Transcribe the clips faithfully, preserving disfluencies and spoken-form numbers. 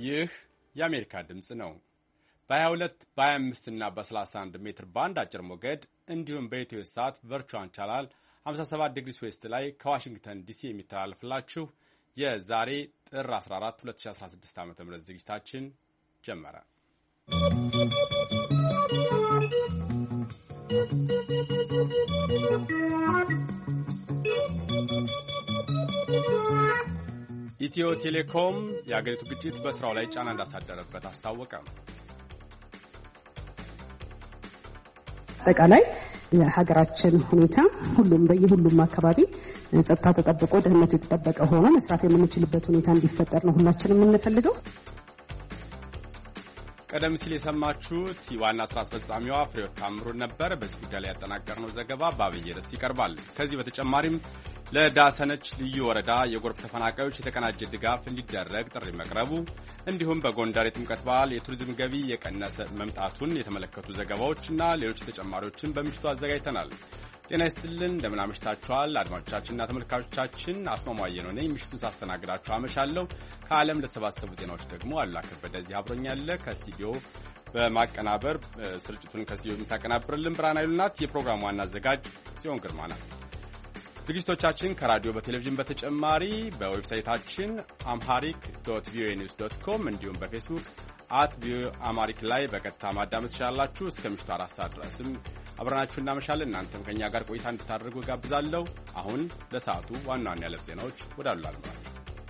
ይህ የአሜሪካ ድምጽ ነው። በ22 በ25 እና በ31 ሜትር ባንድ አጭር ሞገድ እንዲሁም በኢትዮ ሳት ቨርቹዋል ቻናል ሃምሳ ሰባት ዲግሪ ዌስት ላይ ከዋሽንግተን ዲሲ የሚተላለፍላችሁ የዛሬ ጥር አስራ አራት ሁለት ሺህ አስራ ስድስት ዓ.ም ዝግጅታችን ጀመረ። ኢትዮ ቴሌኮም የአገሪቱ ግጭት በስራው ላይ ጫና እንዳሳደረበት አስታወቀ። አጠቃላይ የሀገራችን ሁኔታ ሁሉም በየሁሉም አካባቢ ጸጥታ ተጠብቆ ደህንነቱ የተጠበቀ ሆኖ መስራት የምንችልበት ሁኔታ እንዲፈጠር ነው ሁላችንም የምንፈልገው። ቀደም ሲል የሰማችሁት ዋና ስራ አስፈጻሚዋ ፍሬሕይወት ታምሩን ነበር። በዚህ ጉዳይ ላይ ያጠናቀርነው ዘገባ በአብይ ርዕስ ይቀርባል። ከዚህ በተጨማሪም ለዳሰነች ልዩ ወረዳ የጎርፍ ተፈናቃዮች የተቀናጀ ድጋፍ እንዲደረግ ጥሪ መቅረቡ፣ እንዲሁም በጎንደር የጥምቀት በዓል የቱሪዝም ገቢ የቀነሰ መምጣቱን የተመለከቱ ዘገባዎችና ሌሎች ተጨማሪዎችን በምሽቱ አዘጋጅተናል። ጤና ይስጥልን፣ እንደምን አመሽታችኋል አድማጮቻችንና ተመልካቾቻችን። አስማማየ ነው ነኝ። ምሽቱን ሳስተናግዳችሁ አመሻለሁ። ከዓለም ለተሰባሰቡ ዜናዎች ደግሞ አሉላ ከበደ እዚህ አብሮኛለ። ከስቱዲዮ በማቀናበር ስርጭቱን ከስቱዲዮ የምታቀናብርልን ብርሃን ኃይሉ ናት። የፕሮግራሙ ዋና አዘጋጅ ጽዮን ግርማ ናት። ዝግጅቶቻችን ከራዲዮ በቴሌቪዥን በተጨማሪ በዌብሳይታችን አምሃሪክ ዶት ቪኦኤ ኒውስ ዶት ኮም እንዲሁም በፌስቡክ አት ቪኦኤ አማሪክ ላይ በቀጥታ ማዳመጥ ትችላላችሁ። እስከ ምሽቱ አራት ሰዓት ድረስም አብረናችሁ እናመሻለን። እናንተም ከኛ ጋር ቆይታ እንድታደርጉ ጋብዛለሁ። አሁን ለሰዓቱ ዋና ዋና የዓለም ዜናዎች ወደ አሉላ አልመራችሁ።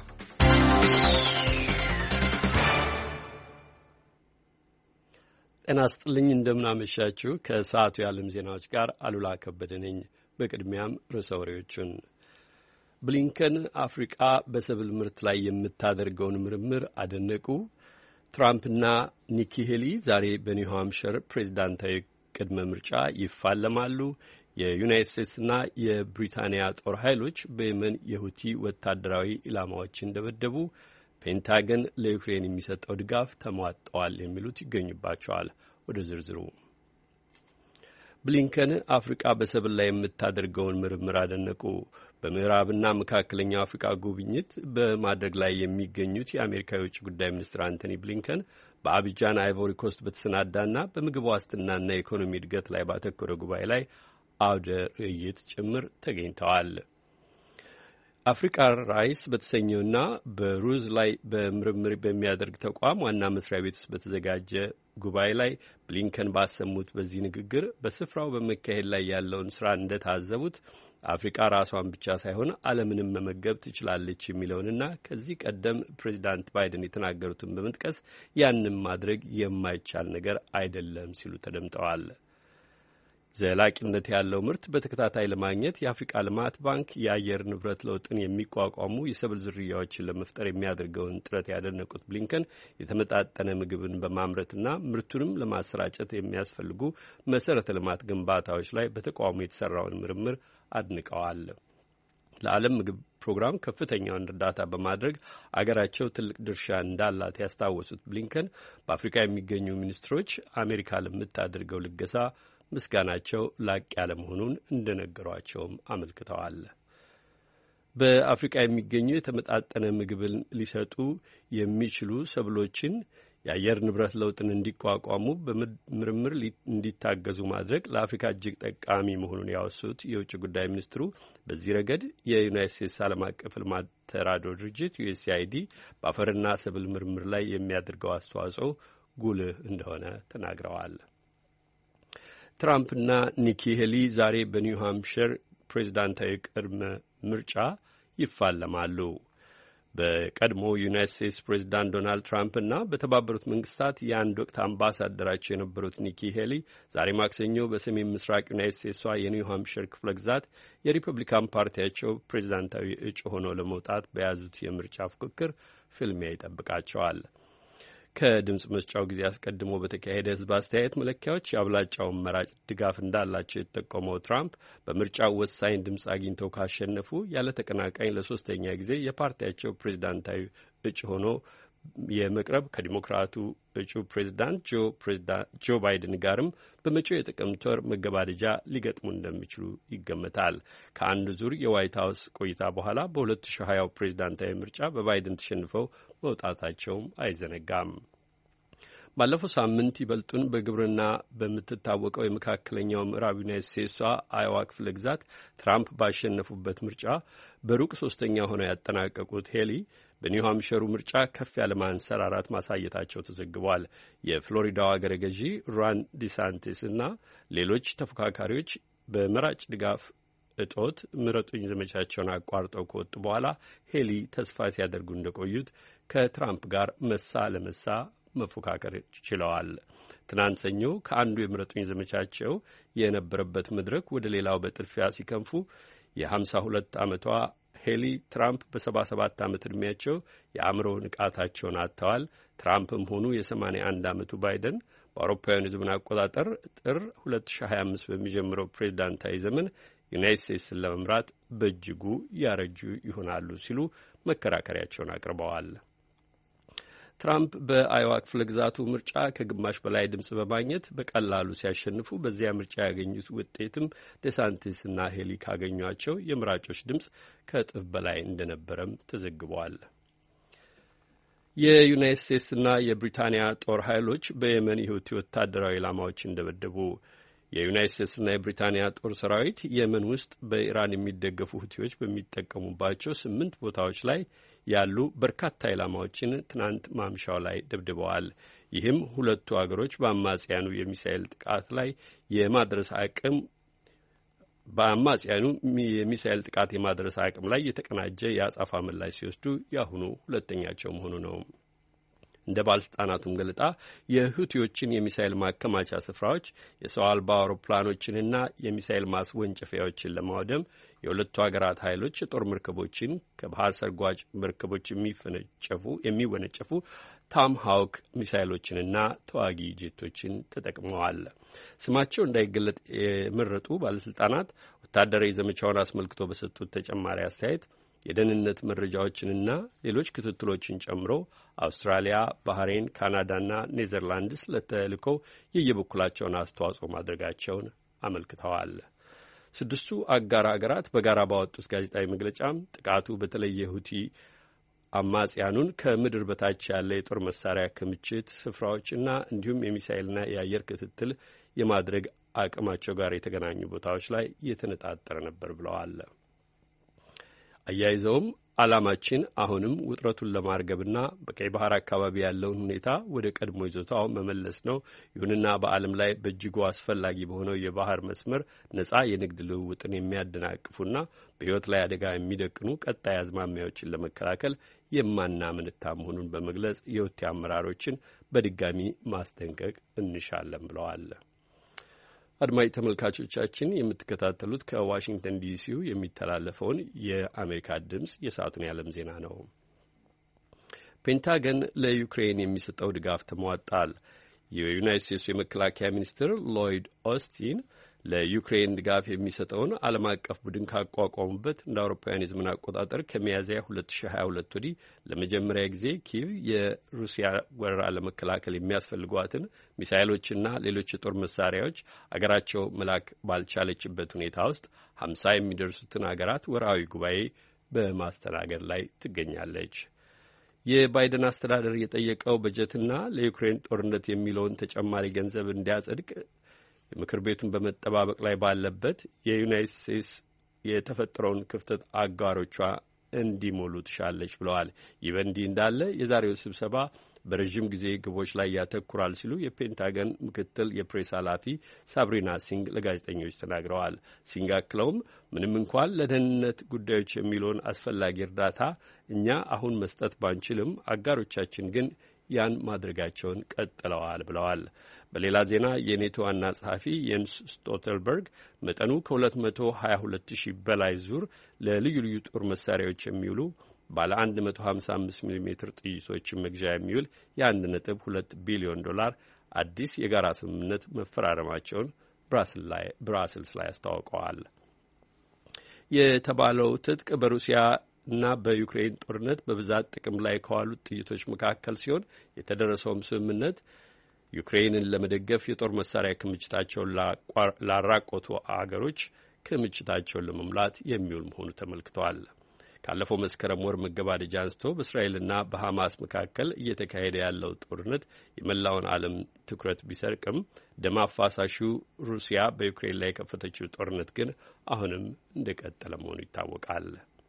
ጤና ይስጥልኝ፣ እንደምን አመሻችሁ። ከሰዓቱ የዓለም ዜናዎች ጋር አሉላ ከበደ ነኝ። በቅድሚያም ርዕሰ ወሬዎቹን። ብሊንከን አፍሪቃ በሰብል ምርት ላይ የምታደርገውን ምርምር አደነቁ። ትራምፕና ኒኪ ሄሊ ዛሬ በኒው ሃምፕሸር ፕሬዚዳንታዊ ቅድመ ምርጫ ይፋለማሉ። የዩናይትድ ስቴትስና የብሪታንያ ጦር ኃይሎች በየመን የሁቲ ወታደራዊ ኢላማዎችን ደበደቡ። ፔንታገን ለዩክሬን የሚሰጠው ድጋፍ ተሟጠዋል። የሚሉት ይገኙባቸዋል። ወደ ዝርዝሩ። ብሊንከን አፍሪቃ በሰብል ላይ የምታደርገውን ምርምር አደነቁ። በምዕራብና መካከለኛው አፍሪቃ ጉብኝት በማድረግ ላይ የሚገኙት የአሜሪካ የውጭ ጉዳይ ሚኒስትር አንቶኒ ብሊንከን በአቢጃን አይቮሪ ኮስት በተሰናዳና በምግብ ዋስትናና የኢኮኖሚ እድገት ላይ ባተኮረ ጉባኤ ላይ አውደ ርዕይት ጭምር ተገኝተዋል። አፍሪካ ራይስ በተሰኘውና በሩዝ ላይ በምርምር በሚያደርግ ተቋም ዋና መስሪያ ቤት ውስጥ በተዘጋጀ ጉባኤ ላይ ብሊንከን ባሰሙት በዚህ ንግግር በስፍራው በመካሄድ ላይ ያለውን ስራ እንደታዘቡት አፍሪካ ራሷን ብቻ ሳይሆን ዓለምንም መመገብ ትችላለች የሚለውንና ከዚህ ቀደም ፕሬዚዳንት ባይደን የተናገሩትን በመጥቀስ ያንን ማድረግ የማይቻል ነገር አይደለም ሲሉ ተደምጠዋል። ዘላቂነት ያለው ምርት በተከታታይ ለማግኘት የአፍሪካ ልማት ባንክ የአየር ንብረት ለውጥን የሚቋቋሙ የሰብል ዝርያዎችን ለመፍጠር የሚያደርገውን ጥረት ያደነቁት ብሊንከን የተመጣጠነ ምግብን በማምረትና ምርቱንም ለማሰራጨት የሚያስፈልጉ መሰረተ ልማት ግንባታዎች ላይ በተቋሙ የተሰራውን ምርምር አድንቀዋል። ለዓለም ምግብ ፕሮግራም ከፍተኛውን እርዳታ በማድረግ አገራቸው ትልቅ ድርሻ እንዳላት ያስታወሱት ብሊንከን በአፍሪካ የሚገኙ ሚኒስትሮች አሜሪካ ለምታደርገው ልገሳ ምስጋናቸው ላቅ ያለ መሆኑን እንደነገሯቸውም አመልክተዋል። በአፍሪካ የሚገኙ የተመጣጠነ ምግብን ሊሰጡ የሚችሉ ሰብሎችን የአየር ንብረት ለውጥን እንዲቋቋሙ በምርምር እንዲታገዙ ማድረግ ለአፍሪካ እጅግ ጠቃሚ መሆኑን ያወሱት የውጭ ጉዳይ ሚኒስትሩ በዚህ ረገድ የዩናይትድ ስቴትስ ዓለም አቀፍ ልማት ተራድኦ ድርጅት ዩኤስኤአይዲ በአፈርና ሰብል ምርምር ላይ የሚያደርገው አስተዋጽኦ ጉልህ እንደሆነ ተናግረዋል። ትራምፕና ኒኪ ሄሊ ዛሬ በኒው ሃምፕሸር ፕሬዚዳንታዊ ቅድመ ምርጫ ይፋለማሉ። በቀድሞ ዩናይትድ ስቴትስ ፕሬዚዳንት ዶናልድ ትራምፕና በተባበሩት መንግስታት የአንድ ወቅት አምባሳደራቸው የነበሩት ኒኪ ሄሊ ዛሬ ማክሰኞ በሰሜን ምስራቅ ዩናይትድ ስቴትሷ የኒው ሃምፕሸር ክፍለ ግዛት የሪፐብሊካን ፓርቲያቸው ፕሬዚዳንታዊ እጩ ሆነው ለመውጣት በያዙት የምርጫ ፉክክር ፍልሚያ ይጠብቃቸዋል። ከድምፅ መስጫው ጊዜ አስቀድሞ በተካሄደ ህዝብ አስተያየት መለኪያዎች የአብላጫውን መራጭ ድጋፍ እንዳላቸው የተጠቆመው ትራምፕ በምርጫው ወሳኝ ድምፅ አግኝተው ካሸነፉ ያለ ተቀናቃኝ ለሶስተኛ ጊዜ የፓርቲያቸው ፕሬዚዳንታዊ እጩ ሆኖ የመቅረብ ከዲሞክራቱ እጩ ፕሬዝዳንት ጆ ፕሬዝዳንት ጆ ባይደን ጋርም በመጪው የጥቅምት ወር መገባደጃ ሊገጥሙ እንደሚችሉ ይገመታል። ከአንድ ዙር የዋይት ሀውስ ቆይታ በኋላ በሁለት ሺህ ሀያ ፕሬዝዳንታዊ ምርጫ በባይደን ተሸንፈው መውጣታቸውም አይዘነጋም። ባለፈው ሳምንት ይበልጡን በግብርና በምትታወቀው የመካከለኛው ምዕራብ ዩናይትድ ስቴትሷ አይዋ ክፍለ ግዛት ትራምፕ ባሸነፉበት ምርጫ በሩቅ ሶስተኛ ሆነው ያጠናቀቁት ሄሊ በኒው ሃምፕሸሩ ምርጫ ከፍ ያለ ማንሰራራት ማሳየታቸው ተዘግቧል። የፍሎሪዳው አገረ ገዢ ሮን ዲሳንቲስ እና ሌሎች ተፎካካሪዎች በመራጭ ድጋፍ እጦት ምረጡኝ ዘመቻቸውን አቋርጠው ከወጡ በኋላ ሄሊ ተስፋ ሲያደርጉ እንደቆዩት ከትራምፕ ጋር መሳ ለመሳ መፎካከር ችለዋል። ትናንት ሰኞ ከአንዱ የምረጡኝ ዘመቻቸው የነበረበት መድረክ ወደ ሌላው በጥድፊያ ሲከንፉ የሀምሳ ሁለት ዓመቷ ሄሊ ትራምፕ በሰባ ሰባት ዓመት ዕድሜያቸው የአእምሮ ንቃታቸውን አጥተዋል። ትራምፕም ሆኑ የሰማንያ አንድ ዓመቱ ባይደን በአውሮፓውያኑ የዘመን አቆጣጠር ጥር ሁለት ሺህ ሀያ አምስት በሚጀምረው ፕሬዝዳንታዊ ዘመን ዩናይትድ ስቴትስን ለመምራት በእጅጉ ያረጁ ይሆናሉ ሲሉ መከራከሪያቸውን አቅርበዋል። ትራምፕ በአይዋ ክፍለ ግዛቱ ምርጫ ከግማሽ በላይ ድምጽ በማግኘት በቀላሉ ሲያሸንፉ በዚያ ምርጫ ያገኙት ውጤትም ዴሳንቲስና ሄሊ ካገኟቸው የምራጮች ድምጽ ከእጥፍ በላይ እንደነበረም ተዘግበዋል። የዩናይትድ ስቴትስና የብሪታንያ ጦር ኃይሎች በየመን የሁቲ ወታደራዊ ኢላማዎችን ደበደቡ። የዩናይትድ ስቴትስና የብሪታንያ ጦር ሰራዊት የመን ውስጥ በኢራን የሚደገፉ ሁቲዎች በሚጠቀሙባቸው ስምንት ቦታዎች ላይ ያሉ በርካታ ኢላማዎችን ትናንት ማምሻው ላይ ደብድበዋል። ይህም ሁለቱ አገሮች በአማጽያኑ የሚሳኤል ጥቃት ላይ የማድረስ አቅም በአማጽያኑ የሚሳኤል ጥቃት የማድረስ አቅም ላይ የተቀናጀ የአጸፋ ምላሽ ሲወስዱ ያሁኑ ሁለተኛቸው መሆኑ ነው። እንደ ባለስልጣናቱም ገለጣ የሁቲዎችን የሚሳኤል ማከማቻ ስፍራዎች፣ የሰው አልባ አውሮፕላኖችንና የሚሳኤል ማስወንጨፊያዎችን ለማውደም የሁለቱ ሀገራት ኃይሎች የጦር መርከቦችን ከባህር ሰርጓጅ መርከቦች የሚፈነጨፉ የሚወነጨፉ ታም ሃውክ ሚሳኤሎችንና ተዋጊ ጄቶችን ተጠቅመዋል። ስማቸው እንዳይገለጥ የመረጡ ባለስልጣናት ወታደራዊ ዘመቻውን አስመልክቶ በሰጡት ተጨማሪ አስተያየት የደህንነት መረጃዎችንና ሌሎች ክትትሎችን ጨምሮ አውስትራሊያ፣ ባህሬን፣ ካናዳና ኔዘርላንድስ ለተልእኮው የየበኩላቸውን አስተዋጽኦ ማድረጋቸውን አመልክተዋል። ስድስቱ አጋር አገራት በጋራ ባወጡት ጋዜጣዊ መግለጫም ጥቃቱ በተለይ የሁቲ አማጽያኑን ከምድር በታች ያለ የጦር መሳሪያ ክምችት ስፍራዎችና እንዲሁም የሚሳኤልና የአየር ክትትል የማድረግ አቅማቸው ጋር የተገናኙ ቦታዎች ላይ የተነጣጠረ ነበር ብለዋል። አያይዘውም ዓላማችን አሁንም ውጥረቱን ለማርገብና በቀይ ባህር አካባቢ ያለውን ሁኔታ ወደ ቀድሞ ይዞታው መመለስ ነው። ይሁንና በዓለም ላይ በእጅጉ አስፈላጊ በሆነው የባህር መስመር ነጻ የንግድ ልውውጥን የሚያደናቅፉና በሕይወት ላይ አደጋ የሚደቅኑ ቀጣይ አዝማሚያዎችን ለመከላከል የማናመነታ መሆኑን በመግለጽ የሁቲ አመራሮችን በድጋሚ ማስጠንቀቅ እንሻለን ብለዋል። አድማጭ ተመልካቾቻችን የምትከታተሉት ከዋሽንግተን ዲሲው የሚተላለፈውን የአሜሪካ ድምጽ የሰዓቱን የዓለም ዜና ነው። ፔንታገን ለዩክሬን የሚሰጠው ድጋፍ ተሟጣል። የዩናይትድ ስቴትስ የመከላከያ ሚኒስትር ሎይድ ኦስቲን ለዩክሬን ድጋፍ የሚሰጠውን ዓለም አቀፍ ቡድን ካቋቋሙበት እንደ አውሮፓውያን የዘመን አቆጣጠር ከሚያዝያ ሁለት ሺህ ሀያ ሁለት ወዲህ ለመጀመሪያ ጊዜ ኪቭ የሩሲያ ወረራ ለመከላከል የሚያስፈልጓትን ሚሳይሎችና ሌሎች የጦር መሳሪያዎች አገራቸው መላክ ባልቻለችበት ሁኔታ ውስጥ ሀምሳ የሚደርሱትን አገራት ወርሃዊ ጉባኤ በማስተናገድ ላይ ትገኛለች። የባይደን አስተዳደር የጠየቀው በጀትና ለዩክሬን ጦርነት የሚለውን ተጨማሪ ገንዘብ እንዲያጸድቅ ምክር ቤቱን በመጠባበቅ ላይ ባለበት የዩናይትድ ስቴትስ የተፈጠረውን ክፍተት አጋሮቿ እንዲሞሉ ትሻለች ብለዋል። ይህ በእንዲህ እንዳለ የዛሬው ስብሰባ በረዥም ጊዜ ግቦች ላይ ያተኩራል ሲሉ የፔንታገን ምክትል የፕሬስ ኃላፊ ሳብሪና ሲንግ ለጋዜጠኞች ተናግረዋል። ሲንግ አክለውም ምንም እንኳን ለደህንነት ጉዳዮች የሚለውን አስፈላጊ እርዳታ እኛ አሁን መስጠት ባንችልም አጋሮቻችን ግን ያን ማድረጋቸውን ቀጥለዋል ብለዋል። በሌላ ዜና የኔቶ ዋና ጸሐፊ የንስ ስቶልተንበርግ መጠኑ ከሁለት መቶ ሀያ ሁለት ሺህ በላይ ዙር ለልዩ ልዩ ጦር መሳሪያዎች የሚውሉ ባለ አንድ መቶ ሀምሳ አምስት ሚሊ ሜትር ጥይቶችን መግዣ የሚውል የአንድ ነጥብ ሁለት ቢሊዮን ዶላር አዲስ የጋራ ስምምነት መፈራረማቸውን ብራስልስ ላይ አስታውቀዋል። የተባለው ትጥቅ በሩሲያ እና በዩክሬን ጦርነት በብዛት ጥቅም ላይ ከዋሉት ጥይቶች መካከል ሲሆን የተደረሰውም ስምምነት ዩክሬንን ለመደገፍ የጦር መሳሪያ ክምችታቸውን ላራቆቱ አገሮች ክምችታቸውን ለመሙላት የሚውል መሆኑ ተመልክተዋል። ካለፈው መስከረም ወር መገባደጃ አንስቶ በእስራኤልና በሐማስ መካከል እየተካሄደ ያለው ጦርነት የመላውን ዓለም ትኩረት ቢሰርቅም ደም አፋሳሹ ሩሲያ በዩክሬን ላይ የከፈተችው ጦርነት ግን አሁንም እንደቀጠለ መሆኑ ይታወቃል።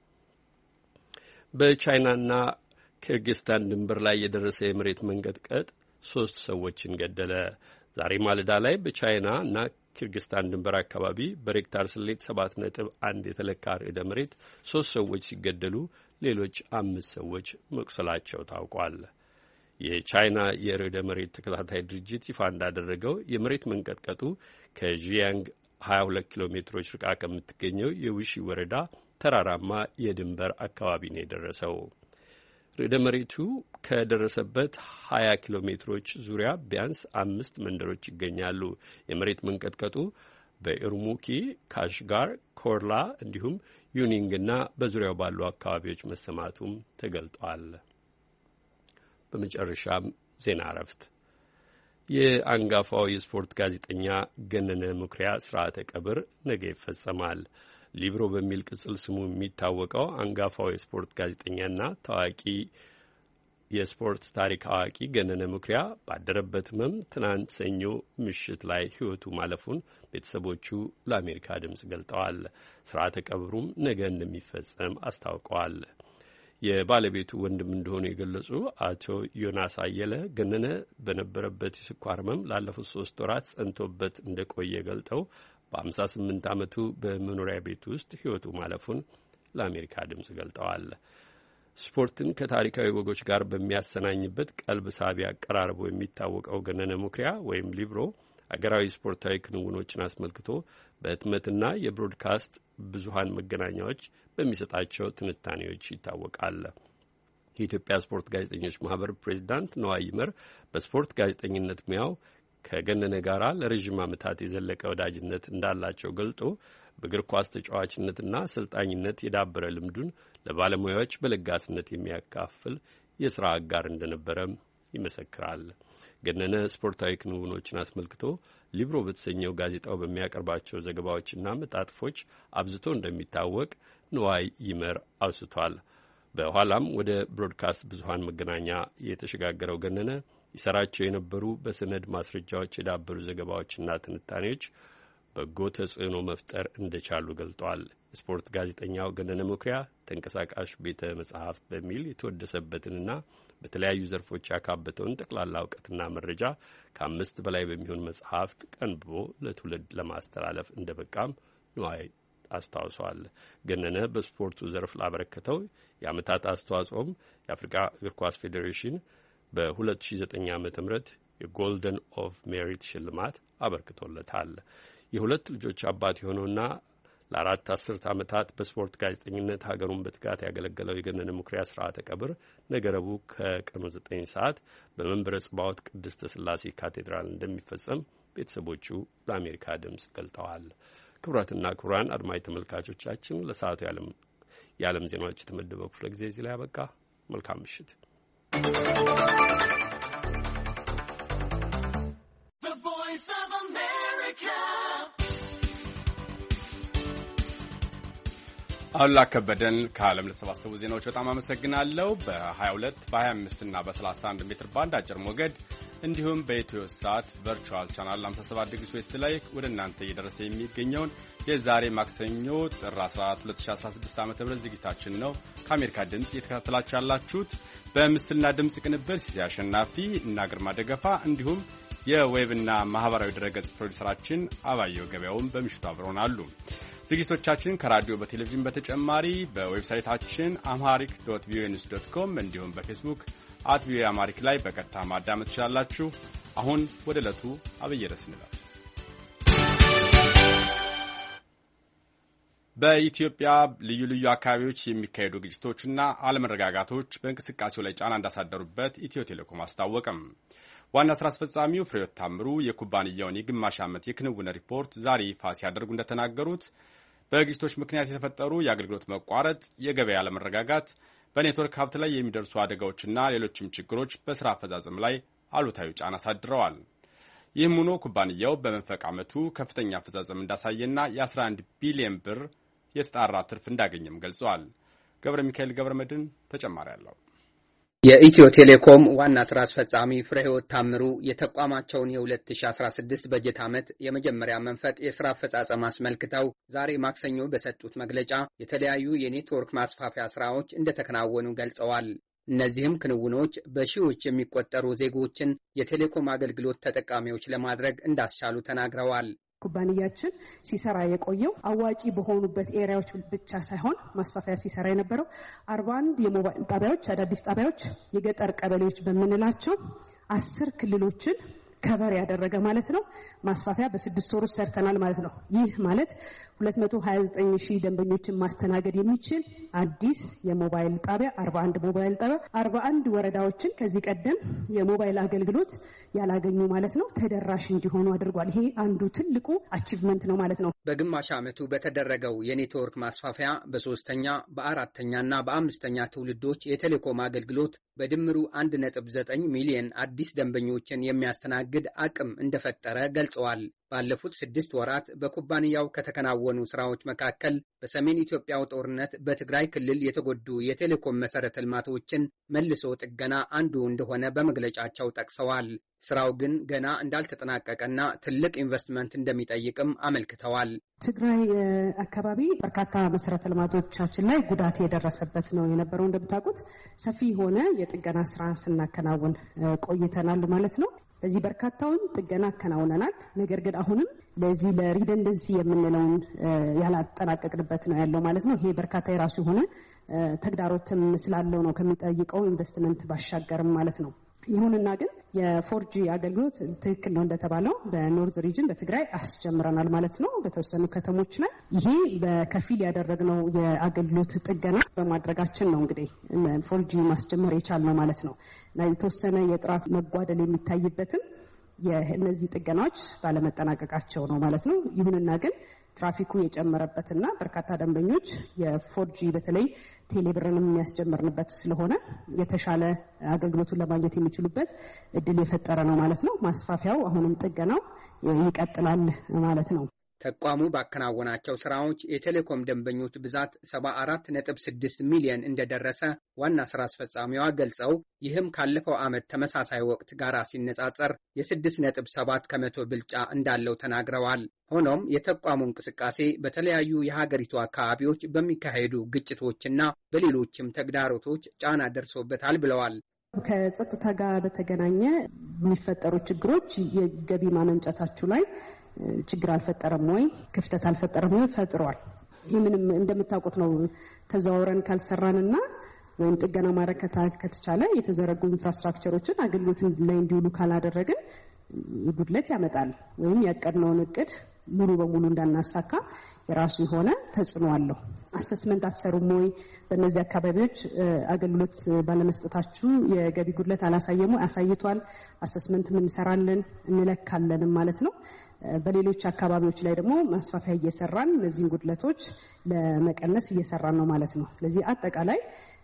በቻይናና ኪርጊስታን ድንበር ላይ የደረሰ የመሬት መንቀጥቀጥ ሶስት ሰዎችን ገደለ። ዛሬ ማለዳ ላይ በቻይና እና ኪርጊስታን ድንበር አካባቢ በሬክታር ስሌት ሰባት ነጥብ አንድ የተለካ ርዕደ መሬት ሶስት ሰዎች ሲገደሉ ሌሎች አምስት ሰዎች መቁሰላቸው ታውቋል። የቻይና የርዕደ መሬት ተከታታይ ድርጅት ይፋ እንዳደረገው የመሬት መንቀጥቀጡ ከዢያንግ ሀያ ሁለት ኪሎ ሜትሮች ርቃ ከምትገኘው የውሺ ወረዳ ተራራማ የድንበር አካባቢ ነው የደረሰው። ርዕደ መሬቱ ከደረሰበት ሀያ ኪሎ ሜትሮች ዙሪያ ቢያንስ አምስት መንደሮች ይገኛሉ። የመሬት መንቀጥቀጡ በኢርሙኪ፣ ካሽጋር፣ ኮርላ እንዲሁም ዩኒንግና በዙሪያው ባሉ አካባቢዎች መሰማቱም ተገልጧል። በመጨረሻም ዜና እረፍት። የአንጋፋው የስፖርት ጋዜጠኛ ገነነ መኩሪያ ስርዓተ ቀብር ነገ ይፈጸማል። ሊብሮ በሚል ቅጽል ስሙ የሚታወቀው አንጋፋው የስፖርት ጋዜጠኛና ታዋቂ የስፖርት ታሪክ አዋቂ ገነነ መኩሪያ ባደረበት ሕመም ትናንት ሰኞ ምሽት ላይ ሕይወቱ ማለፉን ቤተሰቦቹ ለአሜሪካ ድምፅ ገልጠዋል። ስርዓተ ቀብሩም ነገ እንደሚፈጸም አስታውቀዋል። የባለቤቱ ወንድም እንደሆኑ የገለጹ አቶ ዮናስ አየለ ገነነ በነበረበት የስኳር ሕመም ላለፉት ሶስት ወራት ጸንቶበት እንደቆየ ገልጠው በሀምሳ ስምንት ዓመቱ በመኖሪያ ቤት ውስጥ ሕይወቱ ማለፉን ለአሜሪካ ድምፅ ገልጠዋል። ስፖርትን ከታሪካዊ ወጎች ጋር በሚያሰናኝበት ቀልብ ሳቢ አቀራረቡ የሚታወቀው ገነነ መኩሪያ ወይም ሊብሮ አገራዊ ስፖርታዊ ክንውኖችን አስመልክቶ በህትመትና የብሮድካስት ብዙሃን መገናኛዎች በሚሰጣቸው ትንታኔዎች ይታወቃል። የኢትዮጵያ ስፖርት ጋዜጠኞች ማህበር ፕሬዚዳንት ነዋይ ይመር በስፖርት ጋዜጠኝነት ሙያው ከገነነ ጋራ ለረዥም ዓመታት የዘለቀ ወዳጅነት እንዳላቸው ገልጦ በእግር ኳስ ተጫዋችነትና አሰልጣኝነት የዳበረ ልምዱን ለባለሙያዎች በለጋስነት የሚያካፍል የሥራ አጋር እንደነበረም ይመሰክራል። ገነነ ስፖርታዊ ክንውኖችን አስመልክቶ ሊብሮ በተሰኘው ጋዜጣው በሚያቀርባቸው ዘገባዎችና መጣጥፎች አብዝቶ እንደሚታወቅ ነዋይ ይመር አውስቷል። በኋላም ወደ ብሮድካስት ብዙሃን መገናኛ የተሸጋገረው ገነነ ይሰራቸው የነበሩ በሰነድ ማስረጃዎች የዳበሩ ዘገባዎችና ትንታኔዎች በጎ ተጽዕኖ መፍጠር እንደቻሉ ገልጧል። የስፖርት ጋዜጠኛው ገነነ መኩሪያ ተንቀሳቃሽ ቤተ መጻሕፍት በሚል የተወደሰበትንና በተለያዩ ዘርፎች ያካበተውን ጠቅላላ እውቀትና መረጃ ከአምስት በላይ በሚሆን መጽሐፍት ቀንብቦ ለትውልድ ለማስተላለፍ እንደበቃም ነዋይ አስታውሷል። ገነነ በስፖርቱ ዘርፍ ላበረከተው የዓመታት አስተዋጽኦም የአፍሪካ እግር ኳስ ፌዴሬሽን በሁለት ሺ ዘጠኝ ዓመተ ምህረት የጎልደን ኦፍ ሜሪት ሽልማት አበርክቶለታል። የሁለት ልጆች አባት የሆነውና ለአራት አስርት ዓመታት በስፖርት ጋዜጠኝነት ሀገሩን በትጋት ያገለገለው የገነነ መኩሪያ ስርዓተ ቀብር ነገ ረቡዕ ከቀኑ ዘጠኝ ሰዓት በመንበረ ጽባዖት ቅድስተ ሥላሴ ካቴድራል እንደሚፈጸም ቤተሰቦቹ ለአሜሪካ ድምፅ ገልጠዋል። ክቡራትና ክቡራን አድማጭ ተመልካቾቻችን ለሰዓቱ የዓለም ዜናዎች የተመደበው ክፍለ ጊዜ እዚህ ላይ ያበቃ። መልካም ምሽት። አሉላ ከበደን ከዓለም ለተሰባሰቡ ዜናዎች በጣም አመሰግናለሁ። በሀያ ሁለት በሀያ አምስት እና በሰላሳ አንድ ሜትር ባንድ አጭር ሞገድ እንዲሁም በኢትዮ ሳት ቨርቹዋል ቻናል ሃምሳ ሰባት ዲግሪ ዌስት ላይ ወደ እናንተ እየደረሰ የሚገኘውን የዛሬ ማክሰኞ ጥር አስራ አራት ሁለት ሺ አስራ ስድስት ዓ.ም ዝግጅታችን ነው ከአሜሪካ ድምጽ እየተከታተላችሁ ያላችሁት። በምስልና ድምጽ ቅንብር ሲሳይ አሸናፊ እና ግርማ ደገፋ እንዲሁም የዌብና ማህበራዊ ድረገጽ ፕሮዲውሰራችን አባየው ገበያውን በምሽቱ አብረውናሉ። ዝግጅቶቻችን ከራዲዮ በቴሌቪዥን በተጨማሪ በዌብሳይታችን አምሃሪክ ዶት ቪኦኤ ኒውስ ዶት ኮም እንዲሁም በፌስቡክ አት ቪኦኤ አማሪክ ላይ በቀጥታ ማዳመጥ ትችላላችሁ። አሁን ወደ ዕለቱ አብይ ርዕስ እንላለን። በኢትዮጵያ ልዩ ልዩ አካባቢዎች የሚካሄዱ ግጭቶችና አለመረጋጋቶች በእንቅስቃሴው ላይ ጫና እንዳሳደሩበት ኢትዮ ቴሌኮም አስታወቀም። ዋና ስራ አስፈጻሚው ፍሬሕይወት ታምሩ የኩባንያውን የግማሽ ዓመት የክንውን ሪፖርት ዛሬ ይፋ ሲያደርጉ እንደተናገሩት በግጭቶች ምክንያት የተፈጠሩ የአገልግሎት መቋረጥ፣ የገበያ አለመረጋጋት፣ በኔትወርክ ሀብት ላይ የሚደርሱ አደጋዎችና ሌሎችም ችግሮች በስራ አፈጻጸም ላይ አሉታዊ ጫና አሳድረዋል። ይህም ሆኖ ኩባንያው በመንፈቅ ዓመቱ ከፍተኛ አፈጻጸም እንዳሳየና የ11 ቢሊዮን ብር የተጣራ ትርፍ እንዳገኘም ገልጸዋል። ገብረ ሚካኤል ገብረ መድን ተጨማሪ አለው። የኢትዮ ቴሌኮም ዋና ስራ አስፈጻሚ ፍሬህይወት ታምሩ የተቋማቸውን የ2016 በጀት ዓመት የመጀመሪያ መንፈቅ የስራ አፈጻጸም አስመልክተው ዛሬ ማክሰኞ በሰጡት መግለጫ የተለያዩ የኔትወርክ ማስፋፊያ ስራዎች እንደተከናወኑ ገልጸዋል። እነዚህም ክንውኖች በሺዎች የሚቆጠሩ ዜጎችን የቴሌኮም አገልግሎት ተጠቃሚዎች ለማድረግ እንዳስቻሉ ተናግረዋል። ኩባንያችን ሲሰራ የቆየው አዋጪ በሆኑበት ኤሪያዎች ብቻ ሳይሆን ማስፋፊያ ሲሰራ የነበረው አርባ አንድ የሞባይል ጣቢያዎች፣ አዳዲስ ጣቢያዎች፣ የገጠር ቀበሌዎች በመንላቸው አስር ክልሎችን ከቨር ያደረገ ማለት ነው። ማስፋፊያ በስድስት ወር ውስጥ ሰርተናል ማለት ነው። ይህ ማለት ሁለት መቶ ሀያ ዘጠኝ ሺህ ደንበኞችን ማስተናገድ የሚችል አዲስ የሞባይል ጣቢያ አርባ አንድ ሞባይል ጣቢያ አርባ አንድ ወረዳዎችን ከዚህ ቀደም የሞባይል አገልግሎት ያላገኙ ማለት ነው ተደራሽ እንዲሆኑ አድርጓል። ይሄ አንዱ ትልቁ አቺቭመንት ነው ማለት ነው። በግማሽ ዓመቱ በተደረገው የኔትወርክ ማስፋፊያ በሶስተኛ በአራተኛና በአምስተኛ ትውልዶች የቴሌኮም አገልግሎት በድምሩ አንድ ነጥብ ዘጠኝ ሚሊዮን አዲስ ደንበኞችን የሚያስተናግድ አቅም እንደፈጠረ ገልጸዋል። ባለፉት ስድስት ወራት በኩባንያው ከተከናወኑ ስራዎች መካከል በሰሜን ኢትዮጵያው ጦርነት በትግራይ ክልል የተጎዱ የቴሌኮም መሰረተ ልማቶችን መልሶ ጥገና አንዱ እንደሆነ በመግለጫቸው ጠቅሰዋል። ስራው ግን ገና እንዳልተጠናቀቀና ትልቅ ኢንቨስትመንት እንደሚጠይቅም አመልክተዋል። ትግራይ አካባቢ በርካታ መሰረተ ልማቶቻችን ላይ ጉዳት የደረሰበት ነው የነበረው። እንደምታውቁት ሰፊ የሆነ የጥገና ስራ ስናከናውን ቆይተናል ማለት ነው። በዚህ በርካታውን ጥገና አከናውነናል። ነገር ግን አሁንም ለዚህ ለሪደንደንሲ የምንለውን ያላጠናቀቅንበት ነው ያለው ማለት ነው። ይሄ በርካታ የራሱ የሆነ ተግዳሮትም ስላለው ነው ከሚጠይቀው ኢንቨስትመንት ባሻገርም ማለት ነው። ይሁንና ግን የፎርጂ አገልግሎት ትክክል ነው እንደተባለው በኖርዝ ሪጅን በትግራይ አስጀምረናል ማለት ነው በተወሰኑ ከተሞች ላይ። ይሄ በከፊል ያደረግነው የአገልግሎት ጥገና በማድረጋችን ነው እንግዲህ ፎርጂ ማስጀመር የቻልነው ማለት ነው። እና የተወሰነ የጥራት መጓደል የሚታይበትም የእነዚህ ጥገናዎች ባለመጠናቀቃቸው ነው ማለት ነው። ይሁንና ግን ትራፊኩ የጨመረበትና በርካታ ደንበኞች የፎርጂ በተለይ ቴሌብርንም የሚያስጀምርንበት ስለሆነ የተሻለ አገልግሎቱን ለማግኘት የሚችሉበት እድል የፈጠረ ነው ማለት ነው። ማስፋፊያው አሁንም ጥገናው ይቀጥላል ማለት ነው። ተቋሙ ባከናወናቸው ስራዎች የቴሌኮም ደንበኞች ብዛት ሰባ አራት ነጥብ ስድስት ሚሊዮን እንደደረሰ ዋና ስራ አስፈጻሚዋ ገልጸው ይህም ካለፈው ዓመት ተመሳሳይ ወቅት ጋር ሲነጻጸር የ6 ነጥብ ሰባት ከመቶ ብልጫ እንዳለው ተናግረዋል። ሆኖም የተቋሙ እንቅስቃሴ በተለያዩ የሀገሪቱ አካባቢዎች በሚካሄዱ ግጭቶችና በሌሎችም ተግዳሮቶች ጫና ደርሶበታል ብለዋል። ከጸጥታ ጋር በተገናኘ የሚፈጠሩ ችግሮች የገቢ ማመንጨታችሁ ላይ ችግር አልፈጠረም ወይ ክፍተት አልፈጠረም ወይ ፈጥሯል። ይህ ምንም እንደምታውቁት ነው። ተዛውረን ካልሰራንና ወይም ጥገና ማድረግ ከተቻለ የተዘረጉ ኢንፍራስትራክቸሮችን አገልግሎት ላይ እንዲውሉ ካላደረግን ጉድለት ያመጣል ወይም ያቀድነውን እቅድ ሙሉ በሙሉ እንዳናሳካ የራሱ የሆነ ተጽዕኖ አለው። አሰስመንት አትሰሩም ወይ? በእነዚህ አካባቢዎች አገልግሎት ባለመስጠታችሁ የገቢ ጉድለት አላሳየሙ? አሳይቷል። አሰስመንት ምን እንሰራለን እንለካለን ማለት ነው። በሌሎች አካባቢዎች ላይ ደግሞ ማስፋፊያ እየሰራን እነዚህን ጉድለቶች ለመቀነስ እየሰራን ነው ማለት ነው። ስለዚህ አጠቃላይ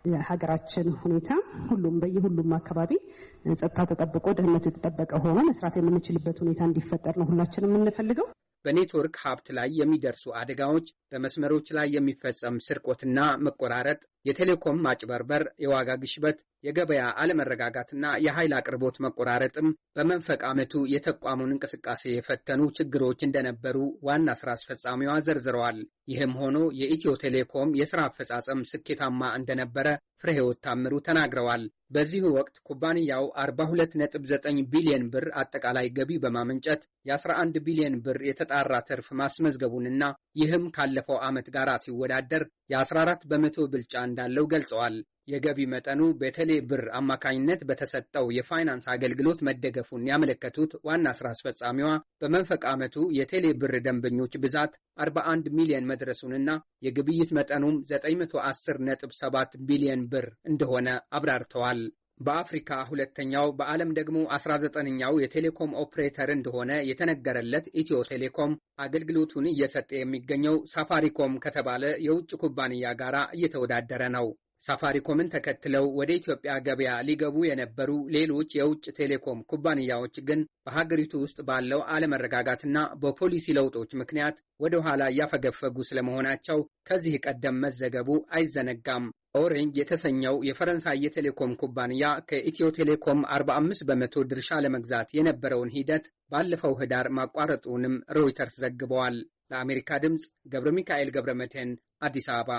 የሀገራችን ሁኔታ ሁሉም በየሁሉም አካባቢ ጸጥታ ተጠብቆ ደህንነቱ የተጠበቀ ሆኖ መስራት የምንችልበት ሁኔታ እንዲፈጠር ነው ሁላችንም የምንፈልገው። በኔትወርክ ሀብት ላይ የሚደርሱ አደጋዎች፣ በመስመሮች ላይ የሚፈጸም ስርቆትና መቆራረጥ፣ የቴሌኮም ማጭበርበር፣ የዋጋ ግሽበት፣ የገበያ አለመረጋጋትና የኃይል አቅርቦት መቆራረጥም በመንፈቅ ዓመቱ የተቋሙን እንቅስቃሴ የፈተኑ ችግሮች እንደነበሩ ዋና ስራ አስፈጻሚዋ ዘርዝረዋል። ይህም ሆኖ የኢትዮ ቴሌኮም የስራ አፈጻጸም ስኬታማ እንደነበረ ፍሬህይወት ታምሩ ተናግረዋል። በዚህ ወቅት ኩባንያው አርባ ሁለት ነጥብ ዘጠኝ ቢሊዮን ብር አጠቃላይ ገቢ በማመንጨት የ11 ቢሊዮን ብር የተጣራ ትርፍ ማስመዝገቡንና ይህም ካለፈው ዓመት ጋር ሲወዳደር የ14 በመቶ ብልጫ እንዳለው ገልጸዋል። የገቢ መጠኑ በቴሌ ብር አማካኝነት በተሰጠው የፋይናንስ አገልግሎት መደገፉን ያመለከቱት ዋና ስራ አስፈጻሚዋ በመንፈቅ ዓመቱ የቴሌ ብር ደንበኞች ብዛት አርባ አንድ ሚሊዮን መድረሱንና የግብይት መጠኑም ዘጠኝ መቶ አስር ነጥብ ሰባት ቢሊዮን ብር እንደሆነ አብራርተዋል። በአፍሪካ ሁለተኛው በዓለም ደግሞ አስራ ዘጠነኛው የቴሌኮም ኦፕሬተር እንደሆነ የተነገረለት ኢትዮ ቴሌኮም አገልግሎቱን እየሰጠ የሚገኘው ሳፋሪኮም ከተባለ የውጭ ኩባንያ ጋር እየተወዳደረ ነው። ሳፋሪኮምን ተከትለው ወደ ኢትዮጵያ ገበያ ሊገቡ የነበሩ ሌሎች የውጭ ቴሌኮም ኩባንያዎች ግን በሀገሪቱ ውስጥ ባለው አለመረጋጋትና በፖሊሲ ለውጦች ምክንያት ወደ ኋላ እያፈገፈጉ ስለመሆናቸው ከዚህ ቀደም መዘገቡ አይዘነጋም። ኦሬንጅ የተሰኘው የፈረንሳይ የቴሌኮም ኩባንያ ከኢትዮ ቴሌኮም አርባ አምስት በመቶ ድርሻ ለመግዛት የነበረውን ሂደት ባለፈው ህዳር ማቋረጡንም ሮይተርስ ዘግበዋል። ለአሜሪካ ድምፅ ገብረ ሚካኤል ገብረ መድህን አዲስ አበባ።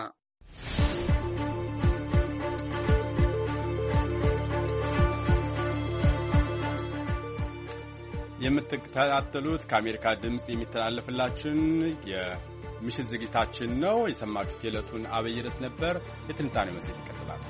የምትከታተሉት ከአሜሪካ ድምፅ የሚተላለፍላችን የምሽት ዝግጅታችን ነው። የሰማችሁት የዕለቱን አብይ ርዕስ ነበር። የትንታኔው መጽሔት ይቀጥላል።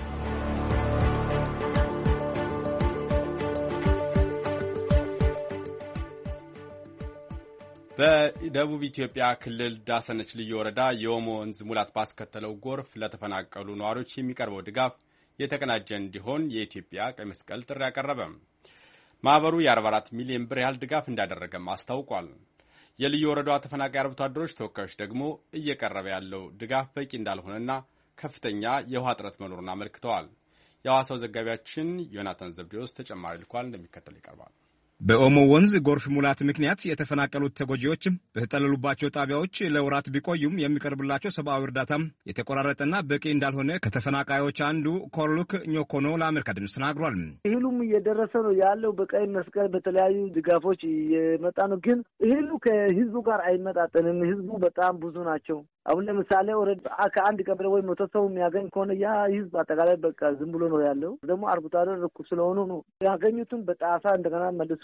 በደቡብ ኢትዮጵያ ክልል ዳሰነች ልዩ ወረዳ የኦሞ ወንዝ ሙላት ባስከተለው ጎርፍ ለተፈናቀሉ ነዋሪዎች የሚቀርበው ድጋፍ የተቀናጀ እንዲሆን የኢትዮጵያ ቀይ መስቀል ጥሪ አቀረበ። ማህበሩ የአርባ አራት ሚሊዮን ብር ያህል ድጋፍ እንዳደረገም አስታውቋል። የልዩ ወረዳዋ ተፈናቃይ አርብቶ አደሮች ተወካዮች ደግሞ እየቀረበ ያለው ድጋፍ በቂ እንዳልሆነና ከፍተኛ የውሃ እጥረት መኖሩን አመልክተዋል። የሐዋሳው ዘጋቢያችን ዮናታን ዘብዴዎስ ተጨማሪ ልኳል፣ እንደሚከተለው ይቀርባል። በኦሞ ወንዝ ጎርፍ ሙላት ምክንያት የተፈናቀሉት ተጎጂዎች በተጠለሉባቸው ጣቢያዎች ለወራት ቢቆዩም የሚቀርብላቸው ሰብአዊ እርዳታም የተቆራረጠና በቂ እንዳልሆነ ከተፈናቃዮች አንዱ ኮርሉክ ኞኮኖ ለአሜሪካ ድምፅ ተናግሯል። እህሉም እየደረሰ ነው ያለው በቀይ መስቀል በተለያዩ ድጋፎች እየመጣ ነው። ግን እህሉ ከህዝቡ ጋር አይመጣጠንም። ህዝቡ በጣም ብዙ ናቸው። አሁን ለምሳሌ ወረድ ከአንድ ቀበሌ ወይ መቶ ሰው የሚያገኝ ከሆነ ያ ህዝብ አጠቃላይ በቃ ዝም ብሎ ነው ያለው። ደግሞ አርብቶ አደር ርቁ ስለሆኑ ነው ያገኙትን በጣሳ እንደገና መልሶ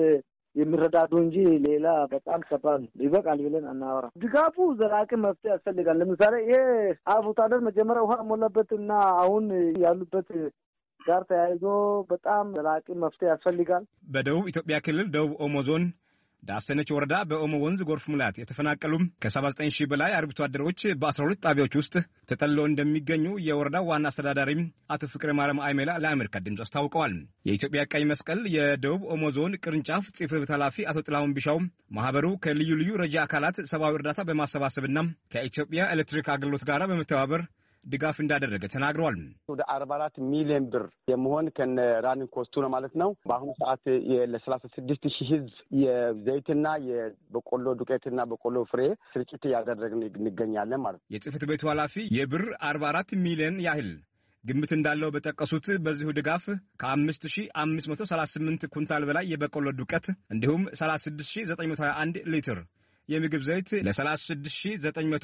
የሚረዳዱ እንጂ ሌላ በጣም ከባድ ይበቃል ብለን አናወራ። ድጋፉ ዘላቂ መፍትሄ ያስፈልጋል። ለምሳሌ ይሄ አርብቶ አደር መጀመሪያ ውሃ ሞላበትና አሁን ያሉበት ጋር ተያይዞ በጣም ዘላቂ መፍትሄ ያስፈልጋል። በደቡብ ኢትዮጵያ ክልል ደቡብ ኦሞ ዞን ዳሰነች ወረዳ በኦሞ ወንዝ ጎርፍ ሙላት የተፈናቀሉ ከሰባ ዘጠኝ ሺህ በላይ አርብቶ አደሮች በአስራ ሁለት ጣቢያዎች ውስጥ ተጠልለው እንደሚገኙ የወረዳው ዋና አስተዳዳሪ አቶ ፍቅረ ማርያም አይሜላ ለአሜሪካ ድምፅ አስታውቀዋል። የኢትዮጵያ ቀይ መስቀል የደቡብ ኦሞ ዞን ቅርንጫፍ ጽሕፈት ቤት ኃላፊ አቶ ጥላሁን ቢሻው ማህበሩ ከልዩ ልዩ ረጂ አካላት ሰብአዊ እርዳታ በማሰባሰብና ከኢትዮጵያ ኤሌክትሪክ አገልግሎት ጋር በመተባበር ድጋፍ እንዳደረገ ተናግረዋል። ወደ አርባ አራት ሚሊዮን ብር የሚሆን ከነ ራኒንግ ኮስቱ ነው ማለት ነው። በአሁኑ ሰዓት ለሰላሳ ስድስት ሺህ ህዝብ የዘይትና የበቆሎ ዱቄትና በቆሎ ፍሬ ስርጭት እያደረግን እንገኛለን ማለት ነው። የጽሕፈት ቤቱ ኃላፊ የብር አርባ አራት ሚሊዮን ያህል ግምት እንዳለው በጠቀሱት በዚሁ ድጋፍ ከአምስት ሺህ አምስት መቶ ሰላሳ ስምንት ኩንታል በላይ የበቆሎ ዱቄት እንዲሁም ሰላሳ ስድስት ሺህ ዘጠኝ መቶ ሀያ አንድ ሊትር የምግብ ዘይት ለሰላሳ ስድስት ሺህ ዘጠኝ መቶ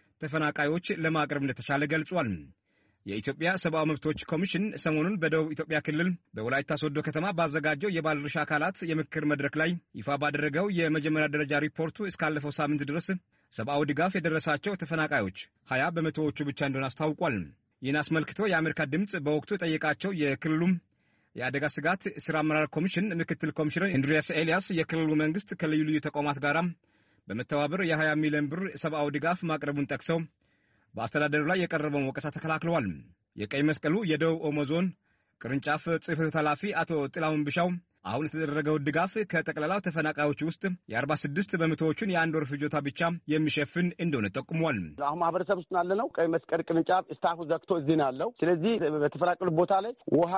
ተፈናቃዮች ለማቅረብ እንደተቻለ ገልጿል። የኢትዮጵያ ሰብአዊ መብቶች ኮሚሽን ሰሞኑን በደቡብ ኢትዮጵያ ክልል በወላይታ ሶዶ ከተማ ባዘጋጀው የባለድርሻ አካላት የምክክር መድረክ ላይ ይፋ ባደረገው የመጀመሪያ ደረጃ ሪፖርቱ እስካለፈው ሳምንት ድረስ ሰብአዊ ድጋፍ የደረሳቸው ተፈናቃዮች ሀያ በመቶዎቹ ብቻ እንደሆነ አስታውቋል። ይህን አስመልክቶ የአሜሪካ ድምፅ በወቅቱ የጠየቃቸው የክልሉም የአደጋ ስጋት ስራ አመራር ኮሚሽን ምክትል ኮሚሽነር ኢንድሪያስ ኤልያስ የክልሉ መንግስት ከልዩ ልዩ ተቋማት ጋር በመተባበር የሀያ ሚሊዮን ብር ሰብአዊ ድጋፍ ማቅረቡን ጠቅሰው በአስተዳደሩ ላይ የቀረበውን ወቀሳ ተከላክለዋል። የቀይ መስቀሉ የደቡብ ኦሞ ዞን ቅርንጫፍ ጽሕፈት ኃላፊ አቶ ጥላሁን ቢሻው አሁን የተደረገው ድጋፍ ከጠቅላላው ተፈናቃዮች ውስጥ የአርባ ስድስት በመቶዎቹን የአንድ ወር ፍጆታ ብቻ የሚሸፍን እንደሆነ ጠቁሟል። አሁን ማህበረሰብ ውስጥ ያለ ነው ቀይ መስቀል ቅርንጫፍ ስታፉ ዘግቶ እዚህ ነው ያለው። ስለዚህ በተፈናቀሉ ቦታ ላይ ውሃ